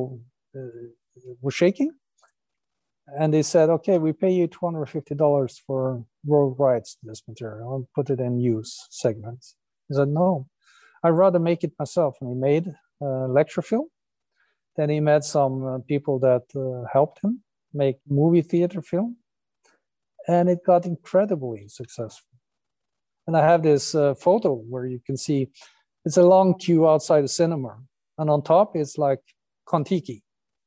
were shaking. And they said, okay, we pay you $250 for world rights to this material and put it in news segments. He said, no, I'd rather make it myself. And he made a lecture film. Then he met some people that helped him make movie theater film. And it got incredibly successful. And I have this photo where you can see it's a long queue outside the cinema. And on top, it's like Kon-Tiki.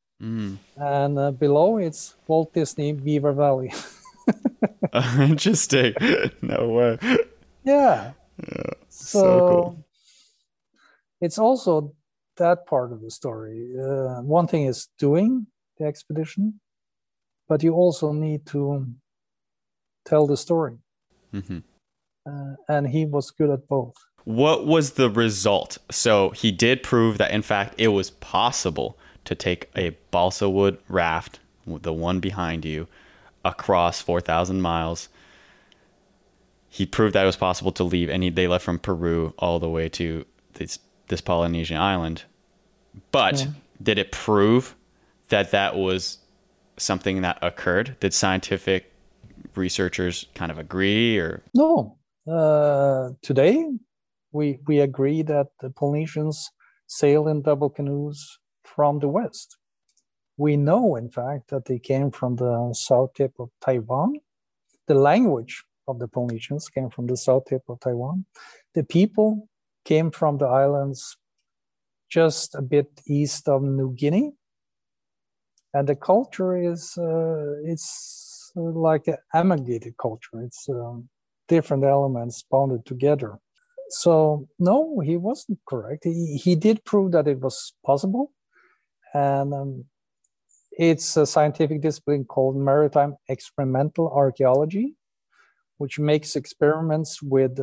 And below it's Walt Disney Beaver Valley. Interesting. No way. Yeah. So cool. It's also that part of the story. One thing is doing the expedition, but you also need to tell the story. And he was good at both. What was the result? So he did prove that, in fact, it was possible to take a balsa wood raft, the one behind you, across 4,000 miles. he proved that it was possible to leave, and they left from Peru all the way to this Polynesian island. But did it prove that was something that occurred? Did scientific researchers kind of agree, or No. Today, we agree that the Polynesians sailed in double canoes from the west. We know, in fact, that they came from the south tip of Taiwan. The language of the Polynesians came from the south tip of Taiwan. The people came from the islands just a bit east of New Guinea. And the culture is, it's like an amalgamated culture. It's different elements bounded together. So no, he wasn't correct. He did prove that it was possible. And it's a scientific discipline called maritime experimental archaeology, which makes experiments with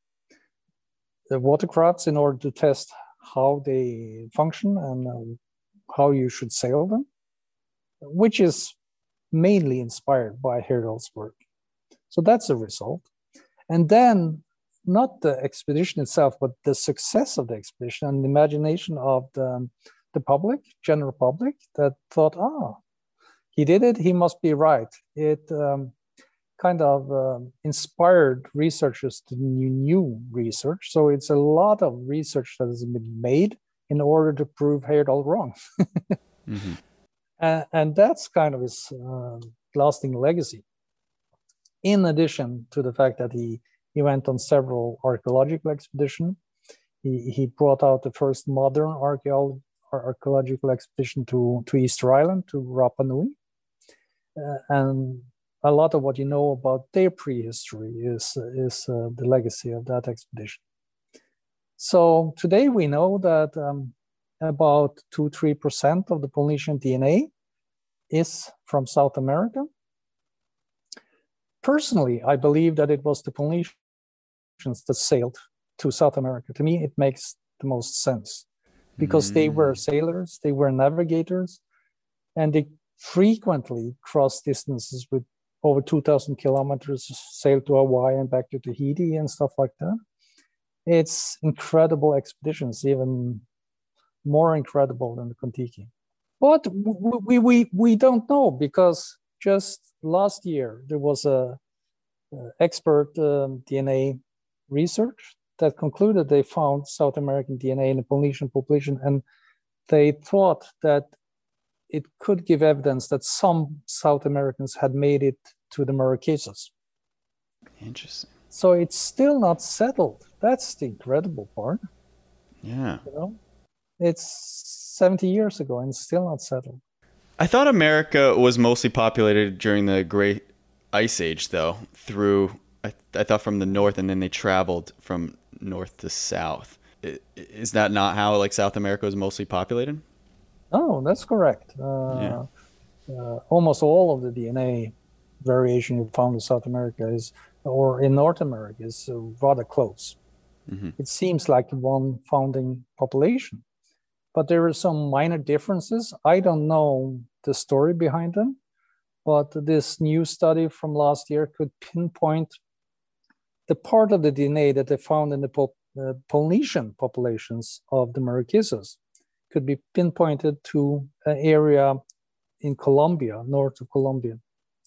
the watercrafts in order to test how they function and how you should sail them, which is mainly inspired by Heyerdahl's work. So that's the result. And then not the expedition itself, but the success of the expedition and the imagination of the public, general public, that thought, he did it, he must be right. It kind of inspired researchers to new research. So it's a lot of research that has been made in order to prove Heyerdahl wrong. mm-hmm. And that's kind of his lasting legacy. In addition to the fact that he went on several archaeological expeditions, he brought out the first modern archaeological expedition to Easter Island, to Rapa Nui. And a lot of what you know about their prehistory is the legacy of that expedition. So today we know that about 2-3% of the Polynesian DNA is from South America. Personally, I believe that it was the Polynesians that sailed to South America. To me, it makes the most sense because they were sailors, they were navigators, and they frequently crossed distances with over 2,000 kilometers, sailed to Hawaii and back to Tahiti and stuff like that. It's incredible expeditions, even more incredible than the Kon-Tiki. But we don't know, because just last year there was a expert DNA research that concluded they found South American DNA in the Polynesian population, and they thought that it could give evidence that some South Americans had made it to the Marquesas. Interesting. So it's still not settled. That's the incredible part. Yeah. You know, it's 70 years ago and still not settled. I thought America was mostly populated during the Great Ice Age, though, I thought from the north, and then they traveled from north to south. Is that not how, like, South America was mostly populated? No, that's correct. Almost all of the DNA variation you found in South America or in North America is rather close. Mm-hmm. It seems like one founding population, but there are some minor differences. I don't know the story behind them, but this new study from last year could pinpoint the part of the DNA that they found in the Polynesian populations of the Marquesas could be pinpointed to an area in Colombia, north of Colombia.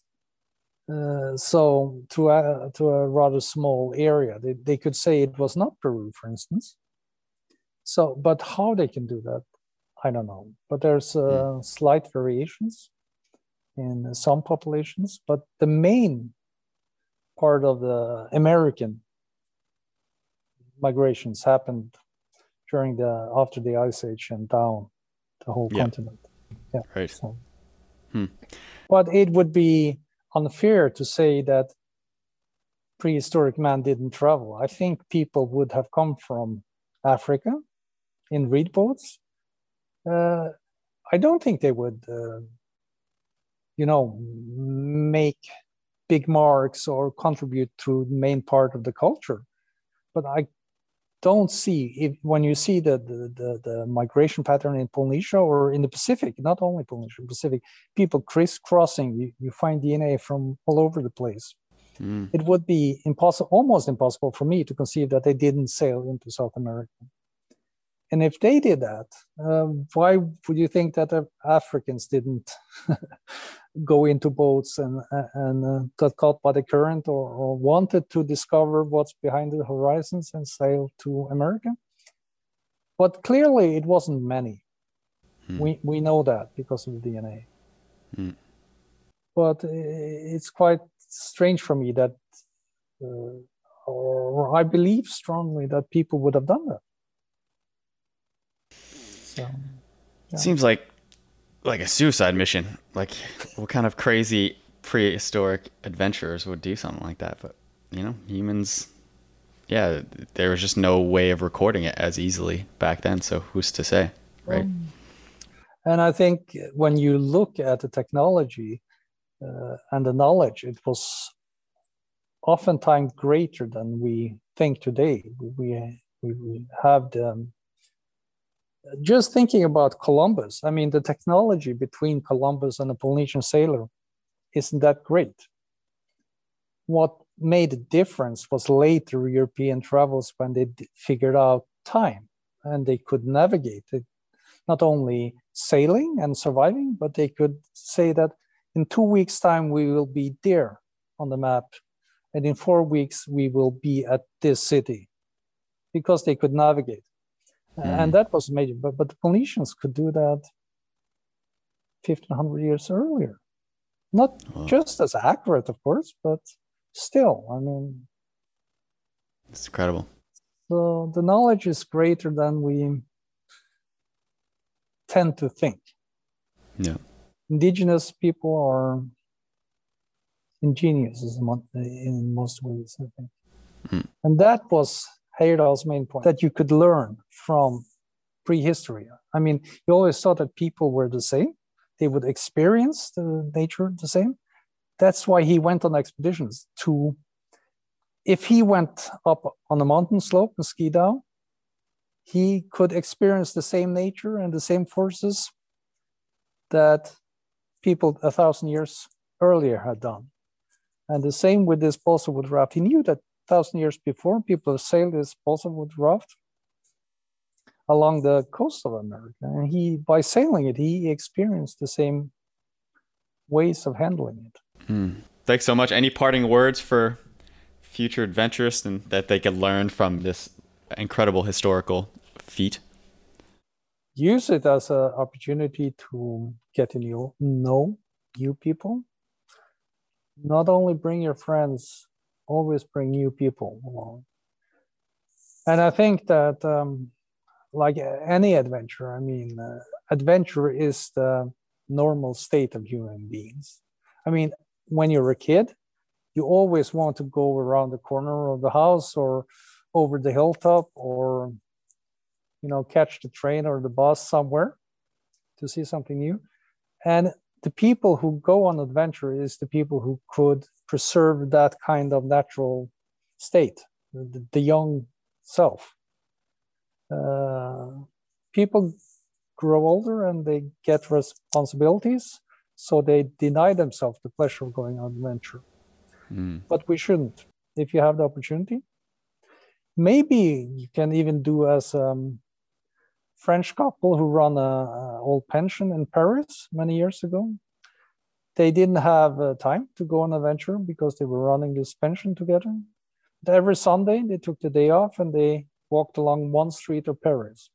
So to a rather small area, they could say it was not Peru, for instance. So, but how they can do that, I don't know. But there's slight variations in some populations, but the main part of the American migrations happened after the Ice Age and down the whole continent. Yeah. Right. So. But it would be unfair to say that prehistoric man didn't travel. I think people would have come from Africa in reed boats. I don't think they would, make big marks or contribute to the main part of the culture. But I don't see, when you see the migration pattern in Polynesia or in the Pacific, not only Polynesia, Pacific, people crisscrossing, you find DNA from all over the place. It would be impossible, almost impossible for me to conceive that they didn't sail into South America. And if they did that, why would you think that the Africans didn't go into boats and got caught by the current or wanted to discover what's behind the horizons and sail to America? But clearly it wasn't many. We know that because of the DNA. But it's quite strange for me that, or I believe strongly that people would have done that. So, yeah. Seems like a suicide mission. Like, what kind of crazy prehistoric adventurers would do something like that? But, you know, humans, yeah, there was just no way of recording it as easily back then. So who's to say, right? And I think when you look at the technology and the knowledge, it was oftentimes greater than we think today. We have the... Just thinking about Columbus, I mean, the technology between Columbus and a Polynesian sailor isn't that great. What made a difference was later European travels when they figured out time and they could navigate it, not only sailing and surviving, but they could say that in 2 weeks' time, we will be there on the map. And in 4 weeks, we will be at this city because they could navigate. And that was major, but the Polynesians could do that 1,500 years earlier. Not just as accurate, of course, but still, I mean... It's incredible. So the knowledge is greater than we tend to think. Yeah. Indigenous people are ingenious in most ways, I think. And that was Heyerdahl's main point, that you could learn from prehistory. I mean, you always thought that people were the same. They would experience the nature the same. That's why he went on expeditions to, if he went up on a mountain slope and ski down, he could experience the same nature and the same forces that people 1,000 years earlier had done. And the same with this balsa wood raft. He knew that 1,000 years before, people sailed this balsa wood raft along the coast of America. And by sailing it, he experienced the same ways of handling it. Thanks so much. Any parting words for future adventurers and that they could learn from this incredible historical feat? Use it as an opportunity to get to know new people. Not only bring your friends, always bring new people along. And I think that, like any adventure, I mean, adventure is the normal state of human beings. I mean, when you're a kid, you always want to go around the corner of the house or over the hilltop or, you know, catch the train or the bus somewhere to see something new. And the people who go on adventure is the people who could preserve that kind of natural state, the young self. People grow older and they get responsibilities, so they deny themselves the pleasure of going on adventure. But we shouldn't. If you have the opportunity, maybe you can even do as French couple who run a old pension in Paris many years ago. They didn't have time to go on an adventure because they were running this pension together. But every Sunday, they took the day off and they walked along one street of Paris.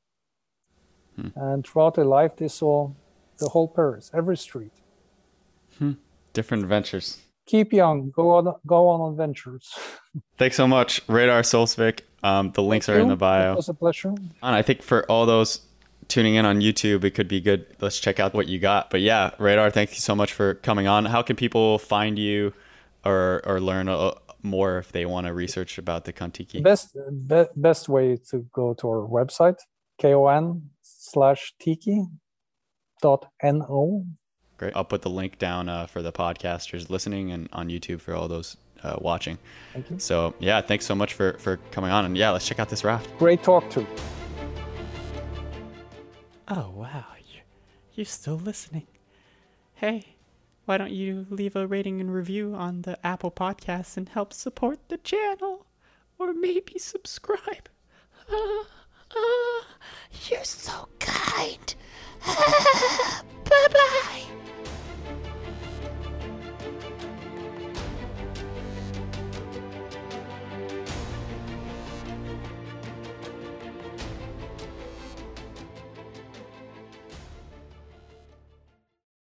And throughout their life, they saw the whole Paris, every street. Different adventures. Keep young, go on adventures. Thanks so much, Radar Solsvik. The links are in the bio. It was a pleasure. And I think for all those tuning in on YouTube, it could be good. Let's check out what you got. But yeah, Radar, thank you so much for coming on. How can people find you or learn more if they want to research about the Kon-Tiki? Best way to go to our website, kon/tiki.no. Great. I'll put the link down for the podcasters listening and on YouTube for all those watching. Thank you. So yeah, thanks so much for coming on. And yeah, let's check out this raft. Great talk too. Oh, wow. You're still listening. Hey, why don't you leave a rating and review on the Apple Podcasts and help support the channel? Or maybe subscribe.